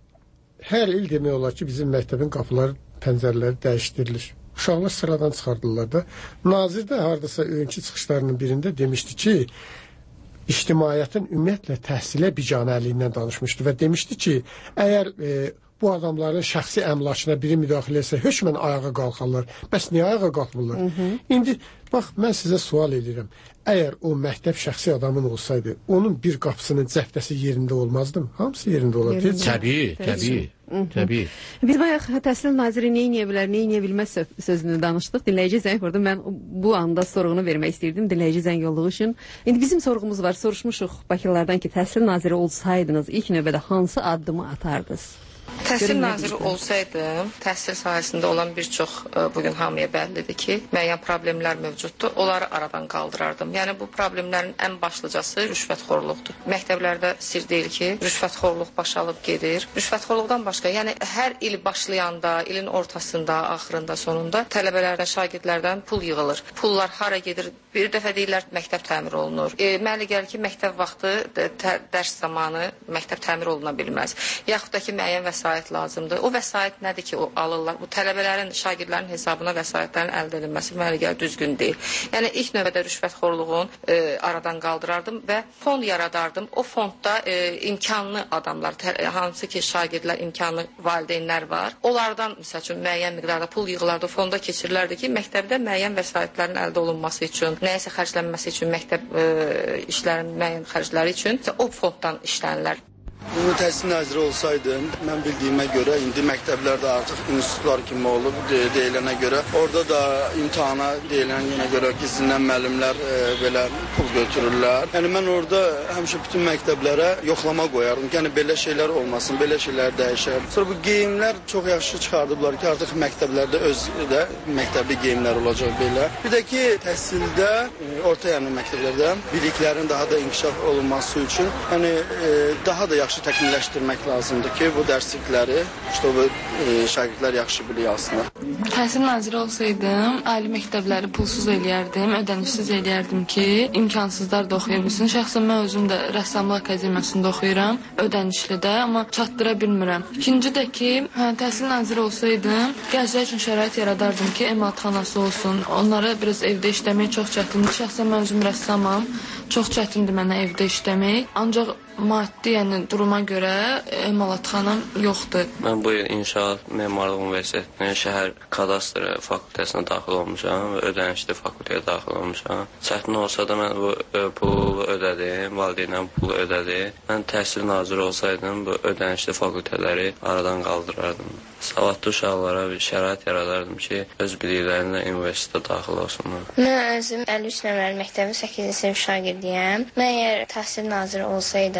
hər il demək olar ki, bizim məktəbin qapıları, pəncərələri dəyişdirilir. Uşaqlar sıradan çıxardırlar da. Nazir də hardasa önkü çıxışlarının birində demişdi ki, ictimaiyyətin ümumiyyətlə təhsilə biganəliyindən danışmışdı və demişdi ki, əgər e, bu adamların şəxsi əmlakına biri müdaxilə etsə, hökmən ayağa qalxarlar. Bəs niyə ayağa qalxmırlar? Hı -hı. İndi, bax, mən sizə sual edirəm. Əgər o məktəb şəxsi adamın olsaydı, onun bir qapısının cəftəsi yerində olmazdı mı? Hamısı yerində olardı.
Təbii, təbii. Təbii.
Biz bayaq Təhsil Naziri nə edə bilər, nə edə bilməz sözünü danışdıq. Dinləyici zəng vurdu. Mən bu anda sorğunu vermək istəyirdim dinləyici zəng yolluğu üçün. İndi bizim sorğumuz var. Soruşmuşuq Bakılılardan ki, Təhsil Naziri olsaydınız ilk növbədə hansı addımı atardınız?
Təhsil naziri olsaydım, təhsil sahəsində olan bir çox bugün hamıya bəllidir ki, müəyyən problemlər mövcuddur. Onları aradan qaldırardım. Yəni bu problemlərin ən başlıcası rüşvətxorluqdur. Məktəblərdə sir deyil ki, rüşvətxorluq başalıb gedir. Rüşvətxorluqdan başqa, yəni hər il başlayanda, ilin ortasında, axırında, sonunda tələbələrdən, şagirdlərdən pul yığılır. Pullar hara gedir? Bir dəfə deyirlər məktəb təmir olunur. E, mənə gəlir ki, məktəb vaxtı, dərs zamanı məktəb təmir oluna bilməz. Yaxud da ki, müəyyən vəsait lazımdır. O vəsait nədir ki, o alırlar? Bu tələbələrin, şagirdlərin hesabına vəsaitlərin əldə edilməsi mənə gəlir düzgün deyil. Yəni ilk növbədə rüşvətxorluğun e, aradan qaldırardım və fond yaradardım. O fondda e, imkanlı adamlar, hansı ki, şagirdlər, imkanlı valideynlər var. Onlardan, məsəl üçün, müəyyən miqdarda pul yığılardı, fonda keçirilərdi ki, məktəbdə müəyyən vəsaitlərin əldə olunması üçün, nəyəsə xərclənməsi üçün, məktəb e, işlərinin müəyyən xərcləri üçün o fonddan işlənirlər.
Bu təhsil naziri olsaydım, mən bildiyimə görə indi məktəblərdə artıq institutlar kimi olub de deyilənə görə, orada da imtahana deyilənə görə gizlindən müəllimlər e, belə pul götürürlər. Yəni mən orada həmişə bütün məktəblərə yoxlama qoyardım. Yəni belə şeylər olmasın, belə şeylər dəyişər. Sonra bu geyimlər çox yaxşı çıxardıblar ki, artıq məktəblərdə öz də məktəbli geyimlər olacaq belə. Bir də ki, təhsildə, e, orta yəni məktəblərdə biliklərin daha da inkişaf olunması üçün, yəni e, daha da yaxşı təkmilləşdirmək lazımdır ki, bu dərslikləri işte bu e, şagirdlər yaxşı biliyasınlar.
Təhsil naziri olsaydım, ali məktəbləri pulsuz eləyərdim, ödənişsiz eləyərdim ki, imkansızlar da oxuya bilsin. Şəxsən mən özüm də rəssamlıq akademiyasında oxuyuram, ödənişli də, amma çatdıra bilmirəm. İkinci də ki, hə, təhsil naziri olsaydım, gənclər üçün şərait yaradardım ki, emalatxanası olsun. Onlara biraz evdə işləmək çox çətindir. Şəxsən mən özüm rəssamam, çox çətindir mənə evdə işləmək. Ancaq maddi, yəni duruma görə emalatxanam yoxdur.
Mən bu il İnşaat Memarlıq Universitetinin şəhər kadastr fakültəsinə daxil olmuşam və ödənişli fakültəyə daxil olmuşam. Çətin olsa da mən bu pulu ödədim, valideynəm pulu ödədi. Mən təhsil naziri olsaydım, bu ödənişli fakültələri aradan qaldırardım. Savadlı uşaqlara bir şərait yaradardım ki, öz biliklərinlə universitetə daxil olsunlar.
Mən özüm əlli üç nömrəli məktəbin səkkizinci sinif şagirdiyəm. Mən əgər təhsil naziri olsaydım,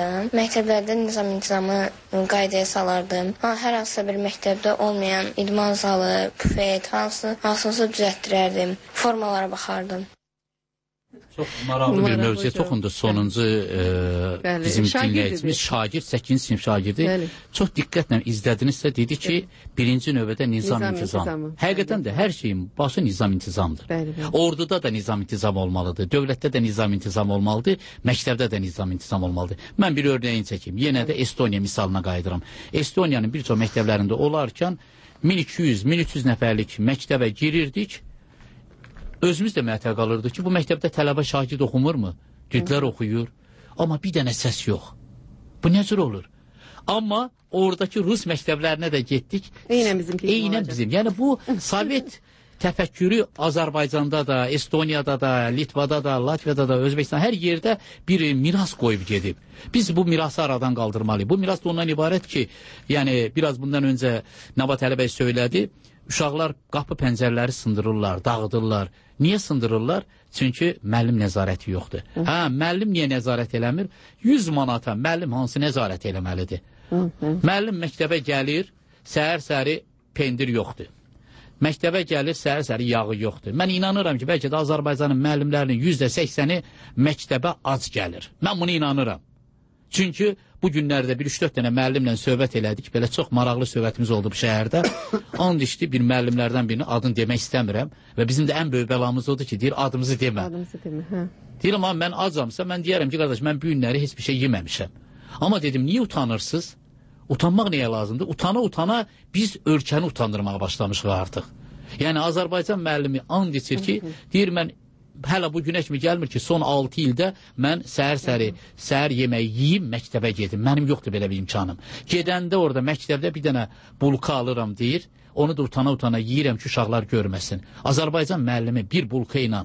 olsaydım, məktəblərdə nizam-intizamı qaydaya salardım. Hər hansısa bir məktəbdə olmayan idman zalı, bufet, hansı, hansısa düzəltdirərdim. Formalara baxardım.
Çox maraqlı bir mövzuya toxundu sonuncu e,
Bəli,
bizim
şagird
dinləyicimiz,
idi.
şagird, səkinci sinif şagirdi.
Bəli.
Çox diqqətlə izlədinizsə dedi ki, birinci növbədə nizam,
Nizam
intizam.
intizamı.
Həqiqətən də hər şeyin başı nizam intizamdır.
Bəli, bəli.
Orduda da nizam intizam olmalıdır, dövlətdə də nizam intizam olmalıdır, məktəbdə də nizam intizam olmalıdır. Mən bir örnəyini çəkim. Yenə də Estoniya misalına qayıdıram. Estoniyanın bir çox məktəblərində olarkən min iki yüz min üç yüz nəfərlik məktəbə girirdik. Özümüz də məhtəl qalırdı ki, bu məktəbdə tələbə şagird oxumurmu? Dedilər oxuyur. Amma bir dənə səs yox. Bu necə olur? Amma oradakı Rus məktəblərinə də getdik.
Eynən bizimki.
Eynən bizim. Yəni bu Sovet təfəkkürü Azərbaycanda da, Estoniyada da, Litvada da, Latviyada da, Özbəkistan hər yerdə bir miras qoyub gedib. Biz bu mirası aradan qaldırmalıyıq. Bu miras da ondan ibarət ki, yəni biraz bundan öncə Nabat Əli bəy söylədi. Uşaqlar qapı pəncərələri sındırırlar, dağıdırlar. Niyə sındırırlar? Çünki müəllim nəzarəti yoxdur. Hı. Hə, müəllim niyə nəzarət eləmir? yüz manata müəllim hansı nəzarət eləməlidir? Hı -hı. Müəllim məktəbə gəlir, səhər-səhəri pendir yoxdur. Məktəbə gəlir, səhər-səhəri yağı yoxdur. Mən inanıram ki, bəlkə də Azərbaycanın müəllimlərinin yüzdə səksəni məktəbə ac gəlir. Mən buna inanıram. Çünki bu günlərdə bir üç dörd dənə müəllimlə söhbət elədik. Belə çox maraqlı söhbətimiz oldu bu şəhərdə. And içdi bir müəllimlərdən birinin adını demək istəmirəm. Və bizim də ən böyük bəlamız odur ki, deyir adımızı demə. Adımızı demə, hə. Deyirəm, amma mən acamsa, mən deyərəm ki, qardaş, mən bu günləri heç bir şey yeməmişəm. Amma dedim, niyə utanırsınız? Utanmaq nəyə lazımdır? Utana-utana biz ölkəni utandırmağa başlamışıq artıq. Yəni, Azərbaycan müəllimi and içir ki, deyir, mən hələ bu günə kimi gəlmir ki, son altı ildə mən səhər-səhəri, səhər yeməyi yiyim, məktəbə gedim. Mənim yoxdur belə bir imkanım. Gedəndə orada məktəbdə bir dənə bulka alıram deyir, onu da utana-utana yiyirəm ki, uşaqlar görməsin. Azərbaycan müəllimi bir bulka ilə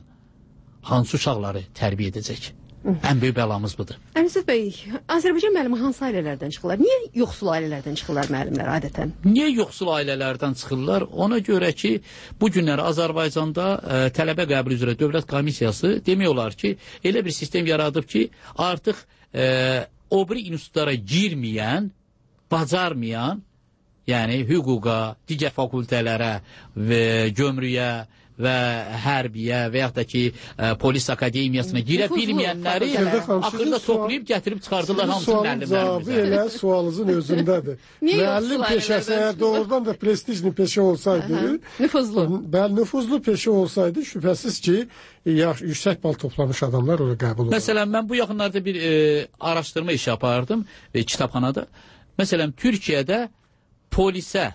hansı uşaqları tərbiyə edəcək? Ən böyük bəlamız budur.
Əmizət bəy, Azərbaycan müəllimi hansı ailələrdən çıxırlar? Niyə yoxsul ailələrdən çıxırlar müəllimlər adətən?
Niyə yoxsul ailələrdən çıxırlar? Ona görə ki, bu günlər Azərbaycanda ə, tələbə qəbul üzrə dövlət komissiyası demək olar ki, elə bir sistem yaradıb ki, artıq ə, o biri institutlara girməyən, bacarmayan, yəni hüquqa, digər fakültələrə və gömrüyə və hərbiyə və yaxud da ki, ə, polis akademiyasına girə bilməyənləri axırda toplayıb gətirib çıxardırlar hamısı müəllimlərimizə.
Elə sualınızın özündədir. Müəllim peşəsi əgər doğrudan da prestijli peşə olsaydı,
nüfuzlu.
Bəli, nüfuzlu peşə olsaydı, şübhəsiz ki, yaş, yüksək bal toplamış adamlar oraya qəbul olur.
Məsələn, mən bu yaxınlarda bir e, araşdırma işi apardım e, kitabxanada. Məsələn, Türkiyədə polisə,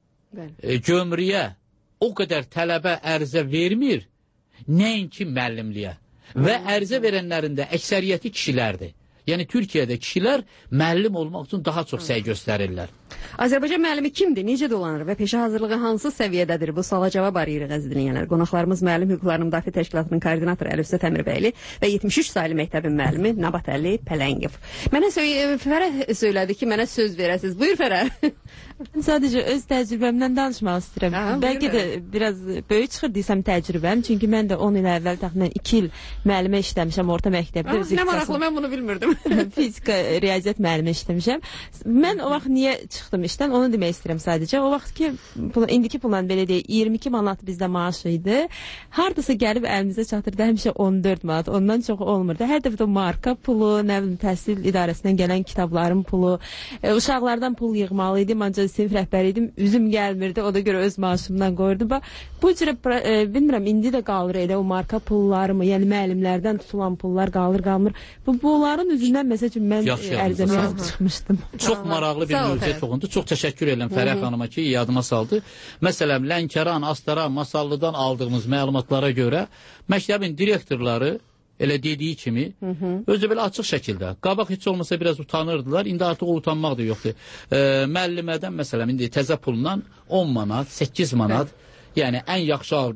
e, gömrüyə o qədər tələbə ərizə vermir, nəinki müəllimliyə. Və ərizə verənlərin də əksəriyyəti kişilərdir. Yəni, Türkiyədə kişilər müəllim olmaq üçün daha çox səy göstərirlər.
Azərbaycan müəllimi kimdir, necə dolanır və peşə hazırlığı hansı səviyyədədir? Bu suala cavab arayırıq, əziz dinləyənlər. Qonaqlarımız Müəllim Hüquqlarının Müdafiə Təşkilatının koordinatoru Əlifzət Əmirbəyli və yetmiş üç saylı məktəbin müəllimi Nabat Əli Pələngov. Mənə söy Fərəh söylədi ki, mənə söz verəsiniz. Buyur Fərəh.
Sadəcə öz təcrübəmdən danışmaq istəyirəm. Aha, bəlkə də biraz böyük çıxır desəm təcrübəm. Çünki mən də on il əvvəl təxminən iki il müəllimə işləmişəm orta məktəbdə.
Ah, nə maraqlı, mən bunu bilmirdim.
Fizika, riyaziyyat müəllimə işləmişəm. Mən o vaxt niyə çıxdım işdən, onu demək istəyirəm sadəcə. O vaxt ki, indiki pulla belə deyək, iyirmi iki manat bizdə maaş idi. Hardasa gəlib əlimizə çatırdı həmişə on dörd manat, ondan çox olmurdu. Hər dəfə də marka pulu, nə bilim, təhsil idarəsindən gələn kitabların pulu, e, uşaqlardan pul yığmalı idim, ancaq sinif rəhbəri idim, üzüm gəlmirdi, o da görə öz maaşımdan qoyurdum. Bu cürə, e, bilmirəm, indi də qalır elə o marka pulları mı, yəni müəllimlərdən tutulan pullar qalır, qalmır. Bu, bunların üzündən məsəl üçün mən ərizəmi yazıb çıxmışdım.
Çox maraqlı bir mövzuya toxundu. Çox təşəkkür edirəm Fərəh xanıma ki, yadıma saldı. Məsələn, Lənkəran, Astara, Masallıdan aldığımız məlumatlara görə məktəbin direktorları elə dediyi kimi, hı -hı. özü belə açıq şəkildə, qabaq heç olmasa biraz utanırdılar, indi artıq o utanmaq da yoxdur. E, müəllimədən, məsələn, indi təzə pulla on manat, səkkiz manat, yəni ən yaxşı halda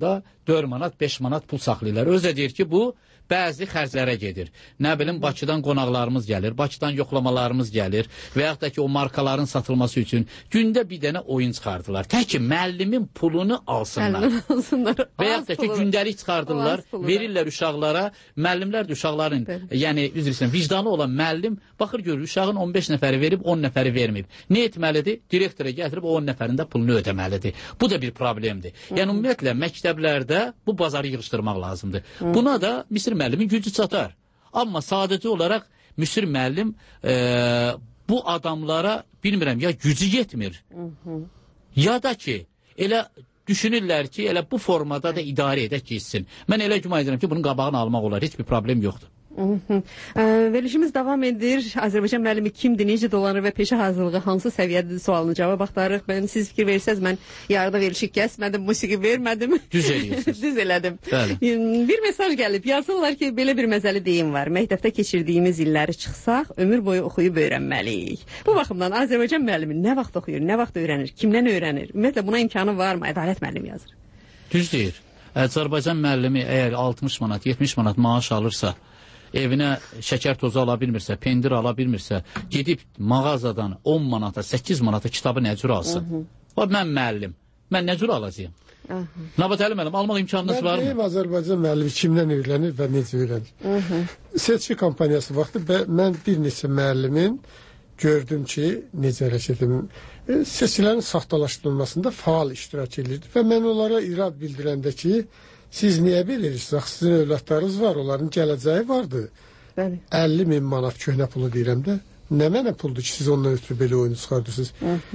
dörd manat, beş manat pul saxlayırlar. Özü də deyir ki, bu bəzi xərclərə gedir. Nə bilim, Bakıdan qonaqlarımız gəlir, Bakıdan yoxlamalarımız gəlir və yaxud da ki, o markaların satılması üçün gündə bir dənə oyun çıxardılar. Tək ki, müəllimin pulunu alsınlar. Və yaxud da ki, gündəlik çıxardırlar, verirlər uşaqlara. Müəllimlər də uşaqların, yəni, üzr istəyirəm, vicdanı olan müəllim baxır görür, uşağın on beş nəfəri verib, on nəfəri verməyib. Nə etməlidir? Direktora gətirib on nəfərin də pulunu ödəməlidir. Bu da bir problemdir. Yəni, ümumiyyətlə, məktəblərdə bu bazarı yığışdırmaq lazımdır. Buna da Misir müəllimin gücü çatar. Amma sadəcə olaraq Misir müəllim e, bu adamlara, bilmirəm, ya gücü yetmir, ya da ki, elə düşünürlər ki, elə bu formada da idarə edək geçsin. Mən elə güman edirəm ki, bunun qabağını almaq olar, heç bir problem yoxdur.
Verilişimiz davam edir. Azərbaycan müəllimi kimdir, necə dolanır və peşə hazırlığı hansı səviyyədir sualını cavab axtarırıq. Ben siz fikir verirsəz, mən yarıda verilişi kəsmədim, musiqi vermədim.
Düz ediyorsunuz.
Düz elədim.
Bəli.
Bir mesaj gəlib. Yazırlar ki, belə bir məzəli deyim var. Məktəbdə keçirdiyimiz illəri çıxsaq, ömür boyu oxuyub öyrənməliyik. Bu baxımdan Azərbaycan müəllimi nə vaxt oxuyur, nə vaxt öyrənir, kimdən öyrənir? Ümumiyyətlə buna imkanı varmı? Ədalət müəllimi yazır.
Düz deyir. Azərbaycan müəllimi əgər altmış manat, yetmiş manat maaş alırsa, evinə şəkər tozu ala bilmirsə, pendir ala bilmirsə, gedib mağazadan on manata, səkkiz manata kitabı nə cür alsın? O, mən müəllim. Mən nə cür alacağım? Nabat Əli müəllim, almaq imkanınız var mı?
Mən deyim, Azərbaycan müəllimi kimdən öyrənir və necə öyrənir? Seçki kampaniyası vaxtı mən bir neçə müəllimin gördüm ki, necə hərəkət edim, seçkilərin saxtalaşdırılmasında faal iştirak edirdi və mən onlara irad bildirəndə ki, siz niyə bilirsiniz? Sizin övladlarınız var, onların gələcəyi vardı.
Bəli.
əlli min manat köhnə pulu deyirəm də. Nə mənə puldur ki, siz ondan ötürü belə oyunu çıxardırsınız?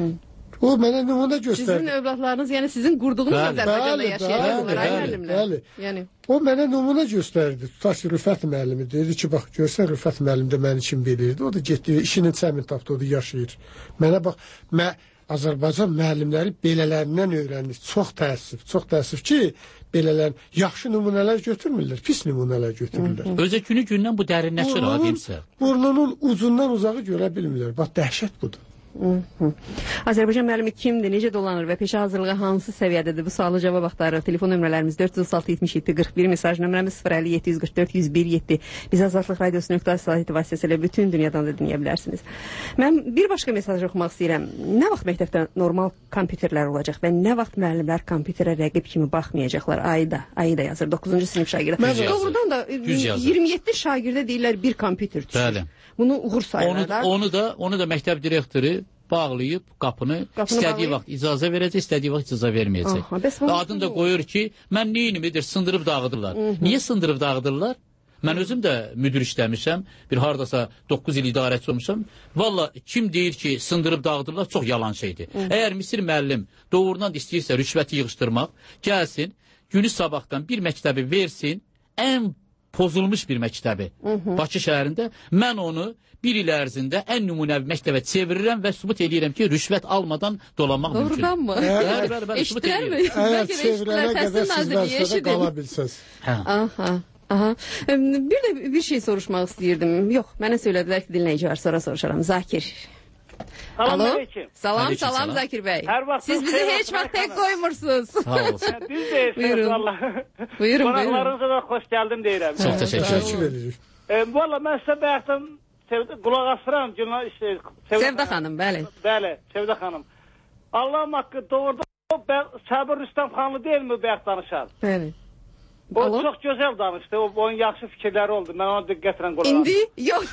O mənə nümunə göstərdi.
Sizin övladlarınız, yəni sizin qurduğunuz Azərbaycanda yaşayırlar.
Bəli, bəli. O mənə nümunə göstərdi. Tutaq ki, Rüfət müəllimi dedi ki, bax, görsən Rüfət müəllim də məni kim bilirdi? O da getdi, işinin çəmin tapdı, o da yaşayır. Mənə bax, mən Azərbaycan müəllimləri belələrindən öyrənir. Çox təəssüf, çox təəssüf ki, belələrin yaxşı nümunələr götürmürlər, pis nümunələr götürürlər.
Özə günü gündən bu dərinləşir, adimsə.
Burnunun ucundan uzağı görə bilmirlər. Bax, dəhşət budur.
Azərbaycan müəllimi kimdir, necə dolanır və peşə hazırlığı hansı səviyyədədir? Bu sualı cavab axtarırıq. Telefon nömrələrimiz dörd yüz otuz altı yetmiş yeddi qırx bir, mesaj nömrəmiz sıfır əlli yeddi yüz qırx dörd yüz bir yeddi. Biz Azadlıq Radiosu nöqtə saytı vasitəsilə bütün dünyadan da dinləyə bilərsiniz. Mən bir başqa mesaj oxumaq istəyirəm. Nə vaxt məktəbdə normal kompüterlər olacaq və nə vaxt müəllimlər kompüterə rəqib kimi baxmayacaqlar? Ayda, ayda yazır. doqquzuncu sinif şagirdi. Doğrudan da iyirmi yeddi şagirdə deyirlər bir kompüter düşür.
Bəli.
Bunu uğur sayırlar.
Onu, onu da onu da məktəb direktoru bağlayıb qapını, qapını istədiyi vaxt icazə verəcək, istədiyi vaxt icazə verməyəcək. Və adını da qoyur ki, mən neyinimidir, sındırıb dağıdırlar. Niyə sındırıb dağıdırlar? Mən özüm də müdür işləmişəm, bir hardasa doqquz il idarəçi olmuşam. Valla kim deyir ki, sındırıb dağıdırlar, çox yalan şeydir. Əgər Misir müəllim doğrudan istəyirsə rüşvəti yığışdırmaq, gəlsin, günü sabahdan bir məktəbi versin, ən pozulmuş bir məktəbi Bakı şəhərində, mən onu bir il ərzində ən nümunəvi məktəbə çevirirəm və sübut edirəm ki, rüşvət almadan dolanmaq mümkün.
Doğrudan mı?
Bəli, bəli, bəli, sübut edirəm.
Əgər çevirənə qədər siz vəzifədə qala bilsəz.
Aha. Aha. Bir də bir şey soruşmaq istəyirdim. Yox, mənə söylədilər ki, dinləyici var, sonra soruşaram. Zakir.
Salam
Alo.
aleyküm.
Salam,
Aleyküm
salam
salam.
Zakir bəy.
Hər vaxt
Siz bizi heç vaxt tək qoymursunuz.
Sağ olsun.
Düz deyirsiniz
Buyurun.
valla.
Buyurun, buyurun.
Qonaqlarınıza da xoş gəldim deyirəm.
Çox təşəkkür
edirik.
E, valla mən sizə bayaqdan qulaq asıram. Işte,
Sevda xanım, bəli.
Bəli, Sevda xanım. Allah'ım haqqı doğrudan o Səbir Rüstəm xanlı deyil mi bayaq danışan?
Bəli.
O
Alo?
çox gözəl danışdı. O, onun yaxşı fikirləri oldu. Mən ona diqqətlə qulaq asıram.
İndi? Yox.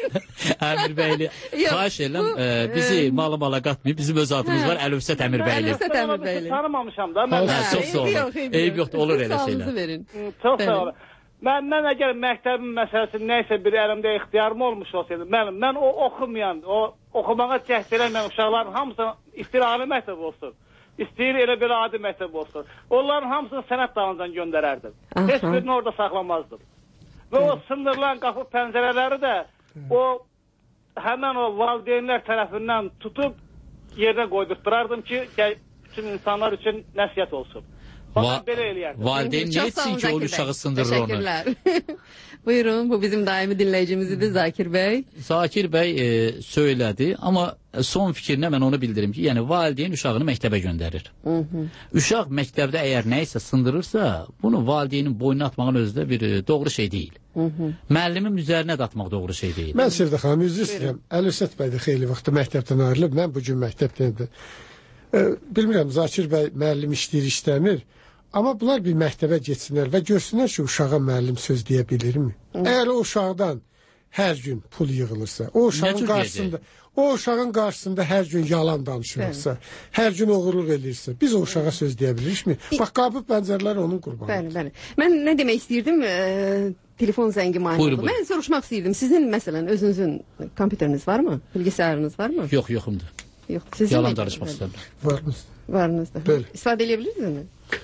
Əmir bəyli, xahiş edirəm, e, bizi malı mala qatmayıb, bizim öz adımız var, Əlövsət Əmir bəyli.
Əlövsət Əmir bəyli.
Tanımamışam da. Mən
Hə, çox sağ olun. Eyb yoxdur, olur elə şeylər.
verin.
Çox sağ olun. Məndən əgər məktəbin məsələsi nəysə bir əlimdə ixtiyarım olmuş olsaydı, mən, mən o oxumayan, o oxumağa cəhd eləməyən uşaqların hamısına istəyir ali məktəb olsun. İstəyir elə belə adi məktəb olsun. Onların hamısını sənət dalından göndərərdim. Heç birini orada saxlamazdım. Və o sındırılan qapı pəncərələri də o həmən o valideynlər tərəfindən tutub yerine koydurtturardım ki bütün insanlar üçün nəsiyyət olsun.
Va valideyn ne etsin ki o uşağı sındırır onu?
Teşekkürler. Buyurun, bu bizim daimi dinleyicimizdir Zakir Bey.
Zakir Bey e, söyledi ama son fikrinə mən onu bildirim ki, yəni valideyn uşağını məktəbə göndərir. Hı -hı. Uşaq məktəbdə əgər nəysə sındırırsa, bunu valideynin boynuna atmağın özü də bir e, doğru şey deyil. Hı -hı. Müəllimin üzərinə də atmaq doğru şey deyil.
Mən Sevdə xanım, üzr istəyirəm. Əlövsət bəy də xeyli vaxtı məktəbdən ayrılıb, mən bu gün məktəbdəyəm. E, bilmirəm, Zakir bəy müəllim işləyir, işləmir. Amma bunlar bir məktəbə getsinlər və görsünlər ki, uşağa müəllim söz deyə bilirmi? Hı. Əgər o uşaqdan hər gün pul yığılırsa, o uşağın qarşısında, o uşağın qarşısında hər gün yalan danışırsa, hər gün oğurluq eləyirsə, biz o uşağa söz deyə bilirikmi? Bax, qabı pəncərlər onun qurbanıdır.
Bəli, bəli. Mən nə demək istəyirdim? E, telefon zəngi mani oldu. Mən soruşmaq istəyirdim. Sizin məsələn özünüzün kompüteriniz varmı? Bilgisayarınız varmı?
Yox, yoxumdur.
Yox,
sizin yalan danışmaq istəmirəm.
Varmız.
Varınız da.
Bəli.
İstifadə edə bilirsiniz?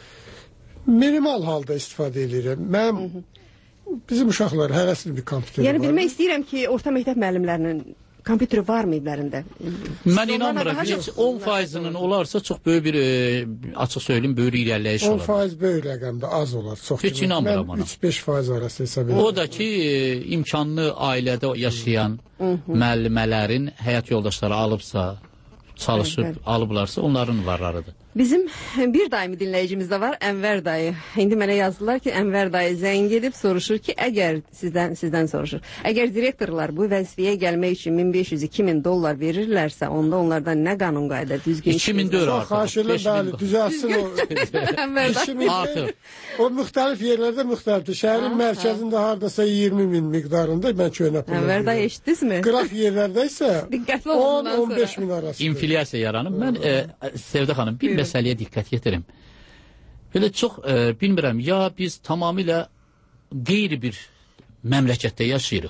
Minimal halda istifadə edirəm. Mən bizim uşaqlar hərəsinin bir kompüteri var.
Yəni bilmək istəyirəm ki, orta məktəb müəllimlərinin kompüteri var mı evlərində?
Mən inanmıram. Heç on faizinin olarsa çox böyük bir e, açıq söyləyim, böyük irəliləyiş olar.
on faiz böyük rəqəmdə az olar. Çox
heç inanmıram ona.
Mən üç beş faiz arası hesab edirəm.
O da ki, e, imkanlı ailədə yaşayan müəllimələrin həyat yoldaşları alıbsa, çalışıb alıblarsa onların varlarıdır.
Bizim bir daimi dinləyicimiz də var, Ənvər dayı. İndi mənə yazdılar ki, Ənvər dayı zəng edib soruşur ki, əgər sizdən sizdən soruşur. Əgər direktorlar bu vəzifəyə gəlmək üçün min beş yüz iki min dollar verirlərsə, onda onlardan nə qanun qayda düzgün
iki min dörd artıq.
Xahiş edirəm, bəli, düzəlsin o.
Ənvər dayı.
Artıq.
O müxtəlif yerlərdə müxtəlifdir. Şəhərin mərkəzində hardasa iyirmi min miqdarında mən köynə pul.
Ənvər dayı eşitdinizmi?
Qıraq yerlərdə isə on on beş min arası.
İnflyasiya yaranıb. Mən e, Sevdə xanım bir məsələyə diqqət yetirim. Belə çox e, bilmirəm, ya biz tamamilə qeyri bir məmləkətdə yaşayırıq.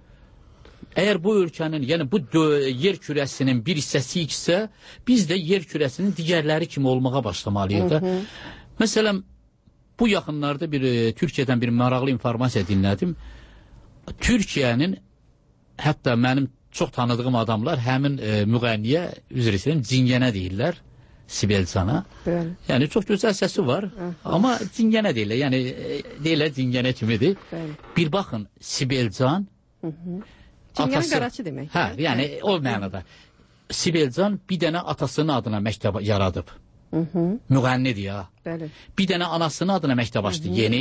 Əgər bu ölkənin, yəni bu yer kürəsinin bir hissəsiyiksə, biz də yer kürəsinin digərləri kimi olmağa başlamalıyıq da. Məsələn, bu yaxınlarda bir e, Türkiyədən bir maraqlı informasiya dinlədim. Türkiyənin, hətta mənim çox tanıdığım adamlar həmin e, müğənniyə, üzr istəyirəm, Cingənə deyirlər. Sibelcana. Bəli. Yəni çox gözəl səsi var, Hı. amma Cingənə deyirlər. Yəni deyirlər Cingənə kimidir. Bəli. Bir baxın, Sibelcan
Cingənə qaraçı demək.
Hə, yəni Bəli. O mənada. Sibelcan bir dənə atasının adına məktəb yaradıb. Hı -hı. Müğənnidir ya. Bəli. Bir dənə anasının adına məktəb açdı, yeni.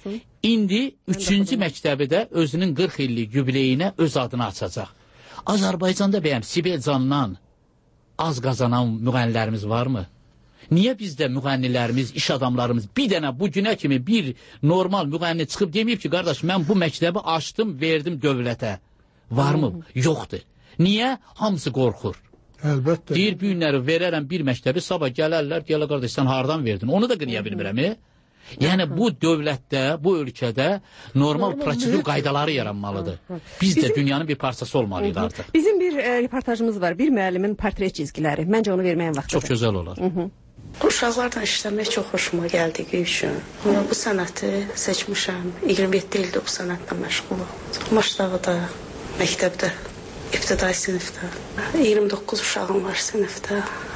İndi üçüncü məktəbi də özünün qırx illik yubileyinə öz adını açacaq. Azərbaycanda bəyəm Sibelcandan az qazanan müğənnilərimiz varmı? Niyə bizdə müğənnilərimiz, iş adamlarımız bir dənə bu günə kimi bir normal müğənni çıxıb deməyib ki, qardaş, mən bu məktəbi açdım, verdim dövlətə. Varmı? Yoxdur. Niyə? Hamısı qorxur.
Əlbəttə.
Deyir, bu günləri verərəm bir məktəbi, sabah gələrlər, deyərlər, qardaş, sən hardan verdin? Onu da qınaya bilmirəm, e? Yəni bu dövlətdə, bu ölkədə normal prosedur qaydaları yaranmalıdır. Biz də dünyanın bir parçası olmalıyıq artıq.
Bizim bir e, reportajımız var, bir müəllimin portret çizgiləri. Məncə onu verməyin vaxtıdır.
Çox gözəl olar. Hı -hı.
Uşaqlarla işləmək çox xoşuma gəldiyi üçün bu sənəti seçmişəm. iyirmi yeddi ildir bu sənətlə məşğulum. Maşdağıda, məktəbdə, ibtidai sinifdə. iyirmi doqquz uşağım var sinifdə.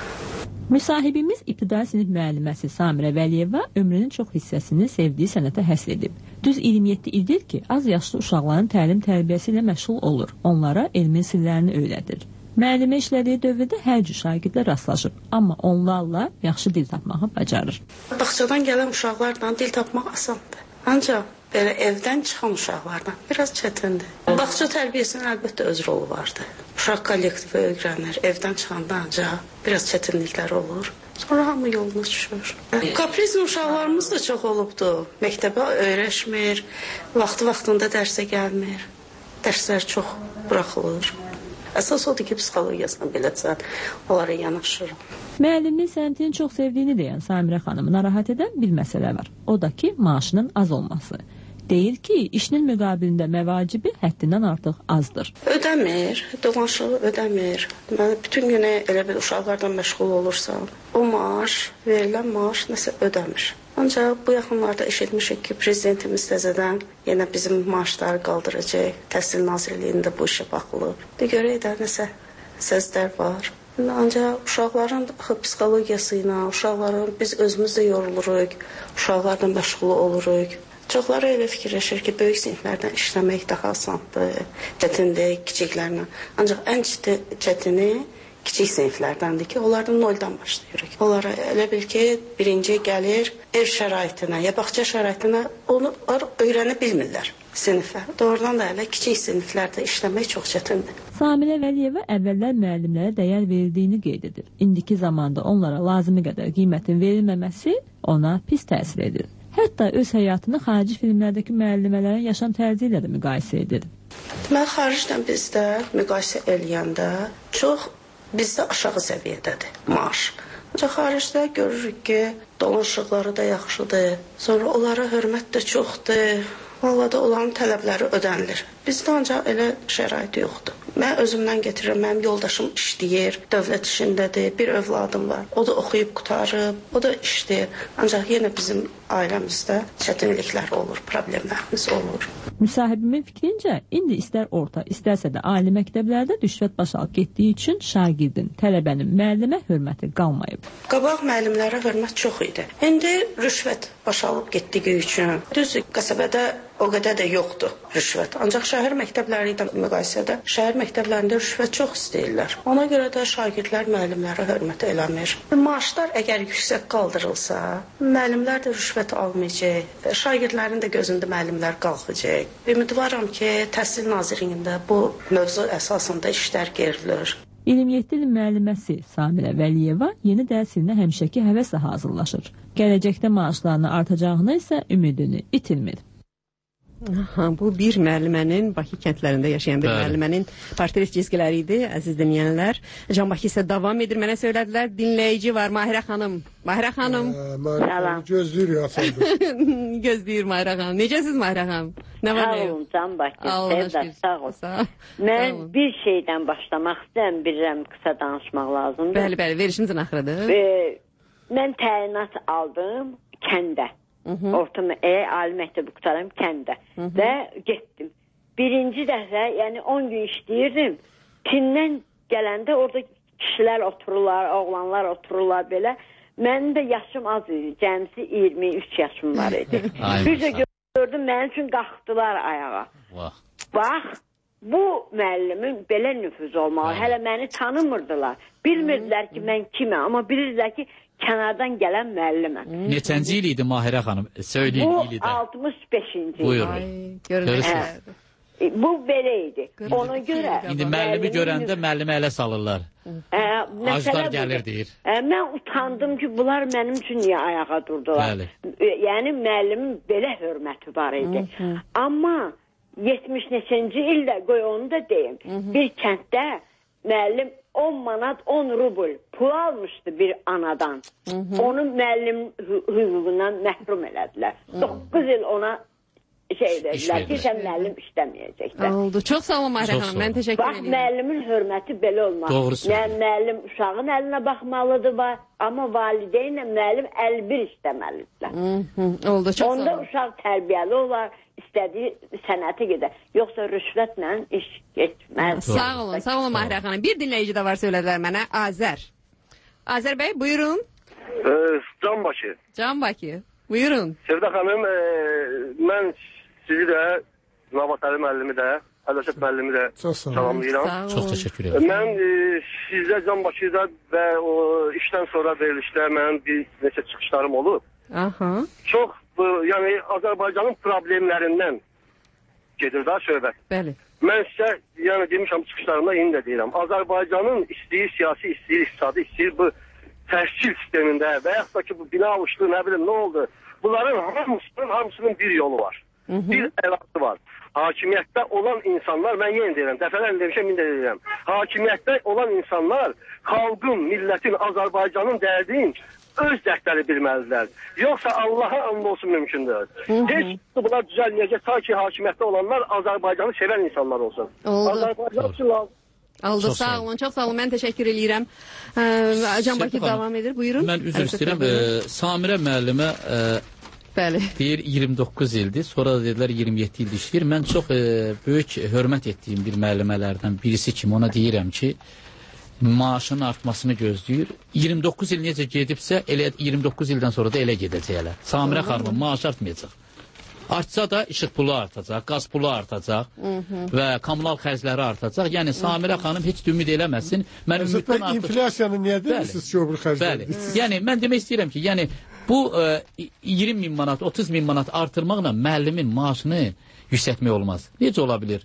Müsahibimiz ibtidai sinif müəlliməsi Samirə Vəliyeva ömrünün çox hissəsini sevdiyi sənətə həsr edib. Düz iyirmi yeddi ildir ki, az yaşlı uşaqların təlim tərbiyəsi ilə məşğul olur. Onlara elmin sirlərini öyrədir. Müəllimə işlədiyi dövrdə hər cür şagirdlə rastlaşıb, amma onlarla yaxşı dil tapmağı bacarır.
Bağçadan gələn uşaqlarla dil tapmaq asandır. Ancaq belə evdən çıxan uşaqlarla biraz çətindir. Bağça tərbiyəsinin əlbəttə öz rolu vardır. Uşaq kollektivi öyrənir, evdən çıxanda ancaq biraz çətinliklər olur. Sonra hamı yoluna düşür. Kaprizm uşaqlarımız da çox olubdu. Məktəbə öyrəşmir, vaxtı-vaxtında dərsə gəlmir. Dərslər çox buraxılır. Əsas odur ki, psixologiyasına beləsən, onlara yanaşırım.
Müəllimlik sənətini çox sevdiyini deyən Samirə xanımı narahat edən bir məsələ var. O da ki, maaşının az olması. Deyir ki, işinin müqabilində məvacibi həddindən artıq azdır.
Ödəmir, dolanışığı ödəmir. Deməli, bütün günə elə bir uşaqlardan məşğul olursan, o maaş, verilən maaş nəsə ödəmir. Ancaq bu yaxınlarda eşitmişik ki, prezidentimiz təzədən yenə bizim maaşları qaldıracaq. Təhsil Nazirliyində bu işə baxılır. De görək də nəsə səslər var. Ancaq uşaqların psixologiyası ilə, uşaqların biz özümüz də yoruluruq, uşaqlarla məşğul oluruq. Çoxları elə fikirləşir ki, böyük siniflərdən işləmək daha asandır, çətindir kiçiklərlə. Ancaq ən çətini kiçik siniflərdəndir ki, onlardan noldan başlayırıq. Onlara elə bil ki, birinci gəlir ev şəraitinə, ya bağça şəraitinə, onu öyrənə bilmirlər sinifə. Doğrudan da elə kiçik siniflərdə işləmək çox çətindir.
Samirə Vəliyeva əvvəllər müəllimlərə dəyər verildiyini qeyd edir. İndiki zamanda onlara lazımi qədər qiymətin verilməməsi ona pis təsir edir. Hətta öz həyatını xarici filmlərdəki müəllimələrin yaşam tərzi ilə də müqayisə edir.
Mən xaricdən bizdə müqayisə eləyəndə çox bizdə aşağı səviyyədədir maaş. Ancaq xaricdə görürük ki, dolanışıqları da yaxşıdır, sonra onlara hörmət də çoxdur, valla da onların tələbləri ödənilir. Bizdə ancaq elə şərait yoxdur. Mən özümdən getirirəm, mənim yoldaşım işləyir, dövlət işindədir, bir övladım var. O da oxuyub qutarıb, o da işləyir. Ancaq yenə bizim ailəmizdə çətinliklər olur, problemlərimiz olur.
Müsahibimin fikrincə, indi istər orta, istərsə də ali məktəblərdə rüşvət başalıb getdiyi üçün şagirdin, tələbənin müəllimə hörməti qalmayıb.
Qabaq müəllimlərə hörmət çox idi. İndi rüşvət başalıb getdiyi üçün, düz qəsəbədə o qədər də yoxdur rüşvət. Ancaq şəhər məktəbləri ilə müqayisədə şəhər məktəblərində rüşvət çox istəyirlər. Ona görə də şagirdlər müəllimlərə hörmət eləmir. Maaşlar əgər yüksək qaldırılsa, müəllimlər də rüşvət almayacaq, şagirdlərin də gözündə müəllimlər qalxacaq. Ümidvaram ki, Təhsil Nazirliyində bu mövzu əsasında işlər görülür.
iyirmi yeddi ilin müəlliməsi Samirə Vəliyeva yeni dərs ilinə həmişəki həvəslə hazırlaşır. Gələcəkdə maaşlarını artacağına isə ümidini itirmir.
Aha, bu bir müəllimənin, Bakı kəndlərində yaşayan bir Bəli. müəllimənin portret cizgiləri idi, əziz dinləyənlər. Can Bakı isə davam edir, mənə söylədilər, dinləyici var, Mahirə xanım. Mahirə xanım.
Salam. Gözləyir yasıldı.
Gözləyir Mahirə xanım. Necəsiz Mahirə xanım? Nə var
Sağ olun, Can Bakı. Sevda, sağ ol. Mən bir şeydən başlamaq istəyirəm, bilirəm, qısa danışmaq lazımdır.
Bəli, bəli, verişimizin axırıdır.
Mən təyinat aldım kəndə. Orta e, ali məktəbi qutaram kəndə və getdim. Birinci dəfə, yəni on gün işləyirdim. Tindən gələndə orada kişilər otururlar, oğlanlar otururlar belə. Mənim də yaşım az idi, cəmsi iyirmi üç yaşım var idi. Bir də gördüm, mənim üçün qalxdılar ayağa. Bax, bu müəllimin belə nüfuz olmalı. Hələ məni tanımırdılar. Bilmirdilər ki, mən kiməm, amma bilirdilər ki, kənardan gələn müəlliməm.
Neçənci il idi Mahirə xanım? Söyləyin ili də.
Bu altmış beşinci il.
Buyurun. Görürsünüz.
Bu belə idi. Ona görə...
İndi müəllimi görəndə müəllimi ələ salırlar. Acılar gəlir deyir.
Mən utandım ki, bunlar mənim üçün niyə ayağa durdular. Yəni müəllimin belə hörməti var idi. Amma yetmiş neçənci ildə, qoy onu da deyim, bir kənddə müəllim on manat on rubl pul almışdı bir anadan. Hı -hı. Onu müəllim hüququndan məhrum elədilər. doqquz il ona şey dedilər ki, sən müəllim işləməyəcəksən.
Oldu. Çox sağ olun Mahirə xanım. Mən təşəkkür
Bax,
edirəm.
Bax, müəllimin hörməti belə olmalı.
Doğrusu.
Yəni, müəllim uşağın əlinə baxmalıdır, bax, amma valideynlə müəllim əlbir işləməlidirlər.
Oldu. Çox
Onda
sağ olun.
uşaq tərbiyəli olar, istədiyi sənəti gedər. Yoxsa rüşvətlə iş getməz.
Sağ olun, sağ olun Mahirə xanım. Bir dinləyici də var, söylədilər mənə. Azər. Azər bəy, buyurun.
Ee, Can Bakı.
Can Bakı, buyurun.
Sevda xanım, e, mən sizi də, Nabat Əli müəllimi də, Ədəşət müəllimi də salamlayıram.
Çox təşəkkür ederim.
Mən e, sizdə Can Bakıda və o işdən sonra verilişdə mənim bir neçə çıxışlarım olub.
Aha.
Çox, bu, yəni Azərbaycanın problemlərindən gedir daha söhbət.
Bəli.
Mən sizə, yəni demişəm çıxışlarımda yeni də deyirəm. Azərbaycanın istəyir siyasi, istəyir iqtisadi, istəyir bu təhsil sistemində və yaxud da ki bu bina uçdu, nə bilim, nə oldu? Bunların hamısının, hamısının bir yolu var. Hı -hı. Bir əlaqı var. Hakimiyyətdə olan insanlar, mən yenə deyirəm, dəfələrlə demişəm, indi də deyirəm. Hakimiyyətdə olan insanlar xalqın, millətin, Azərbaycanın dərdini öz dərdləri bilməlidirlər. Yoxsa Allaha and olsun mümkündür. Hı -hı. Heç bunlar düzəlməyəcək ta ki hakimiyyətdə olanlar Azərbaycanı sevən insanlar olsun.
Oldu.
Azərbaycan üçün lazım.
Oldu, sağ olun, çox sağ olun, mən təşəkkür edirəm. Can Bakı davam edir, buyurun.
Mən üzr istəyirəm, e, Samirə müəllimə e,
Bəli.
deyir iyirmi doqquz ildir, sonra da dedilər iyirmi yeddi ildir işləyir. Mən çox e, böyük hörmət etdiyim bir müəllimələrdən birisi kimi ona deyirəm ki, maaşının artmasını gözləyir. iyirmi doqquz il necə gedibsə, elə iyirmi doqquz ildən sonra da elə gedəcəklər. Samirə xanımın maaşı artmayacaq. Artsa da işıq pulu artacaq, qaz pulu artacaq və kommunal xərcləri artacaq. Yəni Samirə xanım heç də ümid eləməsin. Mən ümiddən artıq...
İnflyasiyanı niyə deyirsiniz ki, öbür xərcləri?
Bəli. Yəni mən demək istəyirəm ki, yəni bu e, iyirmi min manat, otuz min manat artırmaqla müəllimin maaşını yüksəltmək olmaz. Necə ola bilir?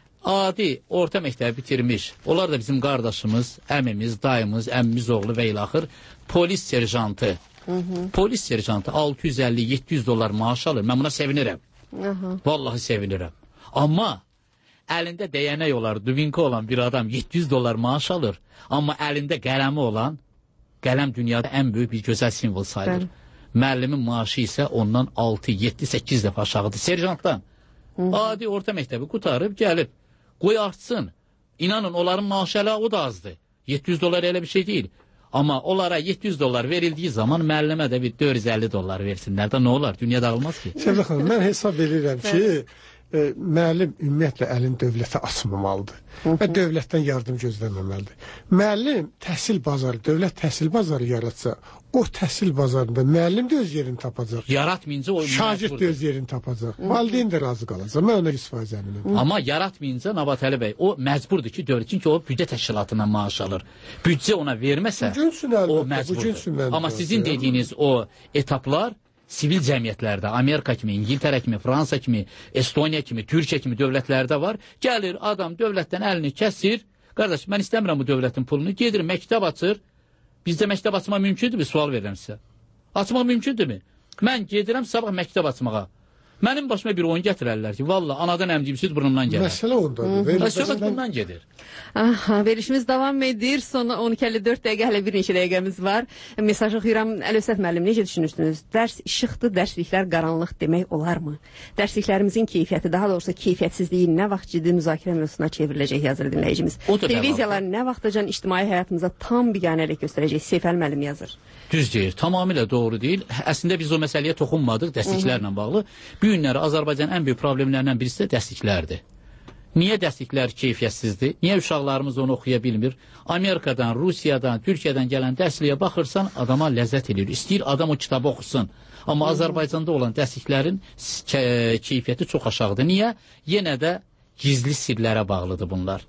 Adi orta məktəbi bitirmiş, onlar da bizim qardaşımız, əmimiz, dayımız, əmmimiz oğlu və ilaxır, polis serjantı, Hı -hı. polis serjantı altı yüz əlli yeddi yüz dollar maaş alır. Mən buna sevinirəm. Hı -hı. Vallahi sevinirəm. Amma əlində dəyənək olar, düvinka olan bir adam yeddi yüz dollar maaş alır. Amma əlində qələmi olan, qələm dünyada ən böyük bir gözəl simvol sayılır. Müəllimin maaşı isə ondan altı, yeddi, səkkiz dəfə aşağıdır. Serjantdan. Hı -hı. Adi orta məktəbi qutarıb, gəlib, qoy artsın. İnanın, onların maaşı hələ o da azdır. yeddi yüz dollar elə bir şey deyil. Amma onlara yeddi yüz dollar verildiği zaman müəllimə də bir dörd yüz əlli dollar versinlər də nə olar? Dünya dağılmaz ki.
Sevda xanım, mən hesab edirəm ki, e, müəllim ümumiyyətlə əlini dövlətə açmamalıdır və dövlətdən yardım gözləməməlidir. Müəllim təhsil bazarı, dövlət təhsil bazarı yaratsa, o təhsil bazarında müəllim də öz yerini tapacaq.
Yaratmayınca o
şagird də öz yerini tapacaq. Valideyn də razı qalacaq. Mən ona yüz faiz əminəm.
Amma yaratmayınca Nabatəli bəy, o məcburdur ki, dövlət, çünki o büdcə təşkilatından maaş alır. Büdcə ona verməsə, o məcburdur. Amma sizin dediyiniz o etaplar sivil cəmiyyətlərdə, Amerika kimi, İngiltərə kimi, Fransa kimi, Estoniya kimi, Türkiyə kimi dövlətlərdə var. Gəlir adam dövlətdən əlini kəsir. Qardaş, mən istəmirəm bu dövlətin pulunu. Gedir, məktəb açır. Bizdə məktəb açmaq mümkündür mü? Sual verirəm sizə. Açmaq mümkündür mü? Mən gedirəm sabah məktəb açmağa. Mənim başıma bir oyun gətirərlər ki, valla anadan əmcimsiz burnumdan gəlir.
Məsələ ondadır.
Söhbət bundan gedir.
Aha, verişimiz davam edir. Sonra on iki əlli dörd dəqiqə hələ bir neçə dəqiqəmiz var. Mesaj oxuyuram. Əlövsət müəllim, necə düşünürsünüz? Dərs işıqdır, dərsliklər qaranlıq demək olarmı? Dərsliklərimizin keyfiyyəti, daha doğrusu keyfiyyətsizliyi nə vaxt ciddi müzakirə mövzusuna çevriləcək yazır dinləyicimiz. Televiziyalar nə vaxtacan ictimai həyatımıza tam biganəlik göstərəcək? Seyfəl müəllim yazır.
Düz deyir, tamamilə doğru deyil. Əslində biz o məsələyə toxunmadıq dərsliklərlə bağlı. Bu günləri Azərbaycanın ən böyük problemlərindən birisi də dərsliklərdir. Niyə dərsliklər keyfiyyətsizdir? Niyə uşaqlarımız onu oxuya bilmir? Amerikadan, Rusiyadan, Türkiyədən gələn dərsliyə baxırsan, adama ləzzət edir. İstəyir adam o kitabı oxusun. Amma Azərbaycanda olan dərsliklərin keyfiyyəti çox aşağıdır. Niyə? Yenə də gizli sirlərə bağlıdır bunlar.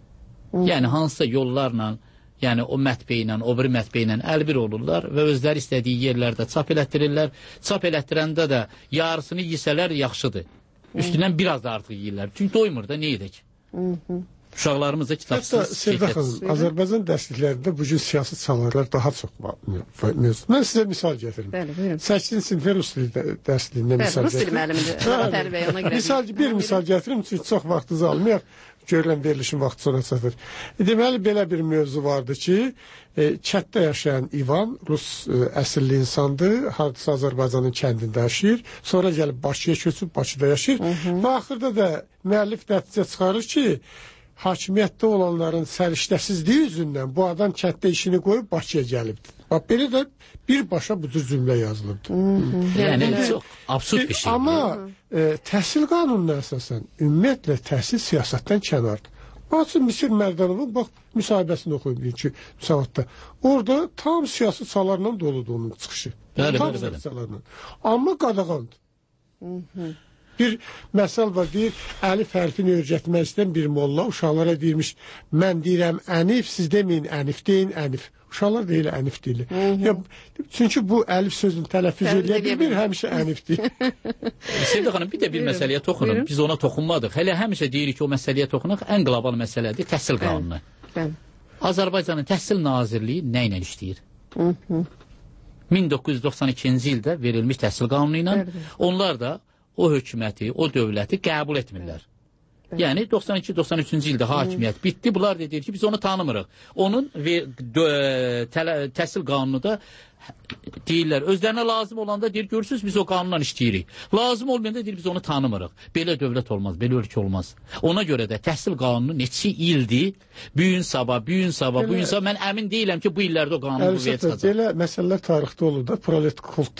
Yəni hansısa yollarla, yəni o mətbeylə, o bir mətbeylə əlbir olurlar və özləri istədiyi yerlərdə çap elətdirirlər. Çap elətdirəndə də yarısını yesələr yaxşıdır. Üstündən biraz da artıq yeyirlər. Çünki doymur da, nə edək? Uşaqlarımız da kitabsız,
keyfiyyətsiz. Azərbaycan dərsliklərində bu gün siyasi çalarlar daha çox mövcud. Mən sizə misal gətirim. səkkizinci sinif rus dili dərsliyindən misal gətirim. Misal, bir misal gətirim, çünki çox vaxtınızı almayaq. Görülən verilişin vaxtı sonra çatır. Deməli, belə bir mövzu vardı ki, e, kətdə yaşayan İvan, Rus e, əsilli insandır, hardasa Azərbaycanın kəndində yaşayır, sonra gəlib Bakıya köçüb, Bakıda yaşayır və axırda da müəllif nəticə çıxarır ki, hakimiyyətdə olanların səriştəsizliyi üzündən bu adam kətdə işini qoyub Bakıya gəlibdir. Bax, belə də birbaşa bu cür cümlə yazılıbdır.
Yəni, çox absurd bir şey.
Amma e, təhsil qanununa əsasən, ümumiyyətlə təhsil siyasətdən kənardır. Baxın, Misir Mərdanovun, bax, müsahibəsini oxuyub bir ki, müsavatda. Orada tam siyasi çalarla doludur onun çıxışı.
Bəli,
tam
bəli, bəli.
Amma qadağandır. Bir məsəl var, deyir, əlif hərfini öyrətmək istəyən bir molla uşaqlara deyirmiş, mən deyirəm ənif, siz deməyin ənif, deyin ənif. Uşaqlar deyil, ənif deyil. Ya, çünki bu əlif sözünü tələffüz edə bilmir, həmişə ənif deyil.
Sevda xanım, bir də bir məsələyə toxunum. Biz ona toxunmadıq. Hələ həmişə deyirik ki, o məsələyə toxunaq. Ən qlobal məsələdir, təhsil qanunu. Azərbaycanın Təhsil Nazirliyi nə ilə işləyir? min doqquz yüz doxsan ikinci ildə verilmiş təhsil qanunu ilə onlar da o hökuməti, o dövləti qəbul etmirlər. Yəni doxsan iki doxsan üçüncü ildə hakimiyyət bitdi. Bunlar da deyir ki, biz onu tanımırıq. Onun təhsil qanunu da deyirlər, özlərinə lazım olanda deyir, görürsünüz, biz o qanunla işləyirik. Lazım olmayanda deyir, biz onu tanımırıq. Belə dövlət olmaz, belə ölkə olmaz. Ona görə də təhsil qanunu neçə ildir, büyün sabah, büyün sabah, büyün sabah. Mən əmin deyiləm ki, bu illərdə o qanun qüvvəyə çıxacaq.
Belə məsələlər tarixdə olur da, prolet kult.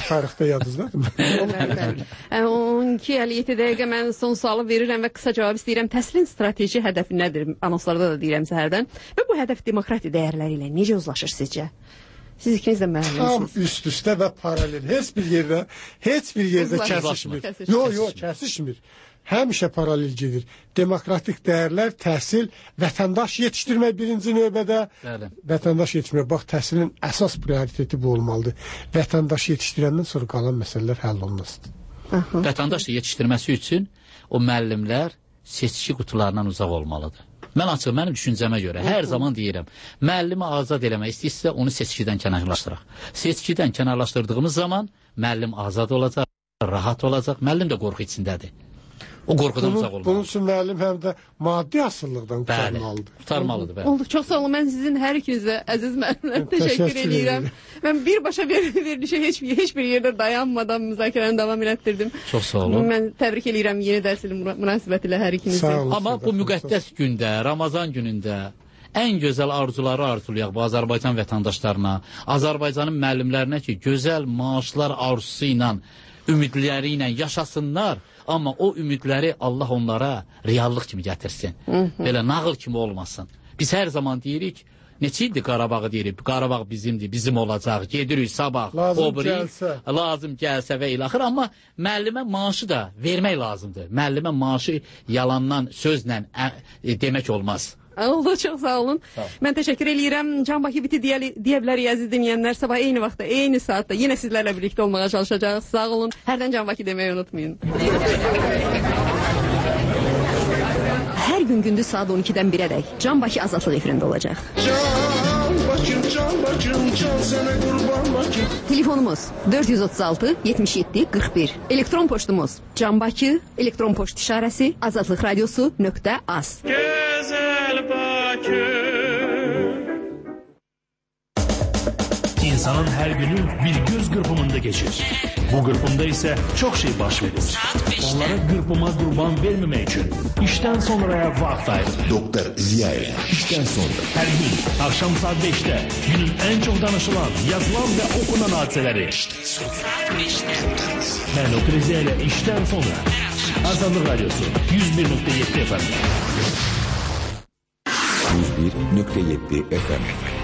tarixdə yadınızdadır.
on iki əlli yeddi dəqiqə mən son sualı verirəm və qısa cavab istəyirəm. Təhsilin strateji hədəfi nədir? Anonslarda da deyirəm səhərdən. Və bu hədəf demokratiya dəyərləri ilə necə uzlaşır sizcə? Siz ikiniz də müəllimsiniz.
Tam üst-üstə və paralel. Heç bir yerdə, heç bir yerdə kəsişmir. Yox, yox, kəsişmir. Həmişə paralel gedir. Demokratik dəyərlər, təhsil, vətəndaş yetişdirmək birinci növbədə. Bəli. Vətəndaş yetişdirmək. Bax, təhsilin əsas prioriteti bu olmalıdır. Vətəndaş yetişdirəndən sonra qalan məsələlər həll olunmasıdır.
Vətəndaş yetişdirməsi üçün o müəllimlər seçki qutularından uzaq olmalıdır. Mən açıq, mənim düşüncəmə görə hər zaman deyirəm, müəllimi azad eləmək istəyirsə, onu seçkidən kənarlaşdıraq. Seçkidən kənarlaşdırdığımız zaman müəllim azad olacaq, rahat olacaq, müəllim də qorxu içindədir. O qorxudan uzaq olmalıdır.
Bunun üçün müəllim həm də maddi asıllıqdan qurtarmalıdır.
Qurtarmalıdır, bəli.
Oldu, çox sağ olun. Mən sizin hər ikinizə, əziz müəllimlər, təşəkkür edirəm. Mən birbaşa verilişə heç, heç bir yerdə dayanmadan müzakirəni davam elətdirdim.
Çox sağ olun.
Mən təbrik edirəm yeni dərs ili münasibətilə hər ikinizi.
Amma bu müqəddəs gündə, Ramazan günündə ən gözəl arzuları arzulayaq bu Azərbaycan vətəndaşlarına, Azərbaycanın müəllimlərinə ki, gözəl maaşlar arzusu ilə, ümidləri ilə yaşasınlar. Amma o ümidləri Allah onlara reallıq kimi gətirsin. Belə nağıl kimi olmasın. Biz hər zaman deyirik, neçə ildir Qarabağı deyirik, Qarabağ bizimdir, bizim olacaq, gedirik sabah,
lazım
o biri,
gəlsə.
lazım gəlsə və ilaxır. Amma müəllimə maaşı da vermək lazımdır. Müəllimə maaşı yalandan, sözlə ə, e, demək olmaz.
Oldu, çox sağ olun. Sağ Mən təşəkkür eləyirəm. Can Bakı biti deyə, deyə bilərik əziz dinləyənlər. Sabah eyni vaxtda, eyni saatda yenə sizlərlə birlikdə olmağa çalışacağıq. Sağ olun. Hərdən Can Bakı deməyi unutmayın. Hər gün gündüz saat on ikidən birədək Can Bakı Azadlıq efirində olacaq.
Can Bakım, Can Bakım, can sənə qurban Bakım.
Telefonumuz dörd yüz otuz altı yetmiş yeddi qırx bir. Elektron poçtumuz Can Bakı, elektron poçt işarəsi azadlıq radiosu nöqtə az.
Gözəl Bakı.
İnsanın her günü bir göz kırpımında geçir. Bu kırpımda ise çok şey baş verir. Onlara kırpıma kurban vermemek için işten sonraya vakit ayır.
Doktor Ziya ile işten sonra.
Her gün akşam saat beşte günün en çok danışılan, yazılan ve okunan hadiseleri.
Saat beşte.
Ben Doktor Ziya ile işten sonra. Azadlık Radyosu yüz bir nokta yedi F M.
yüz bir nokta yedi F M.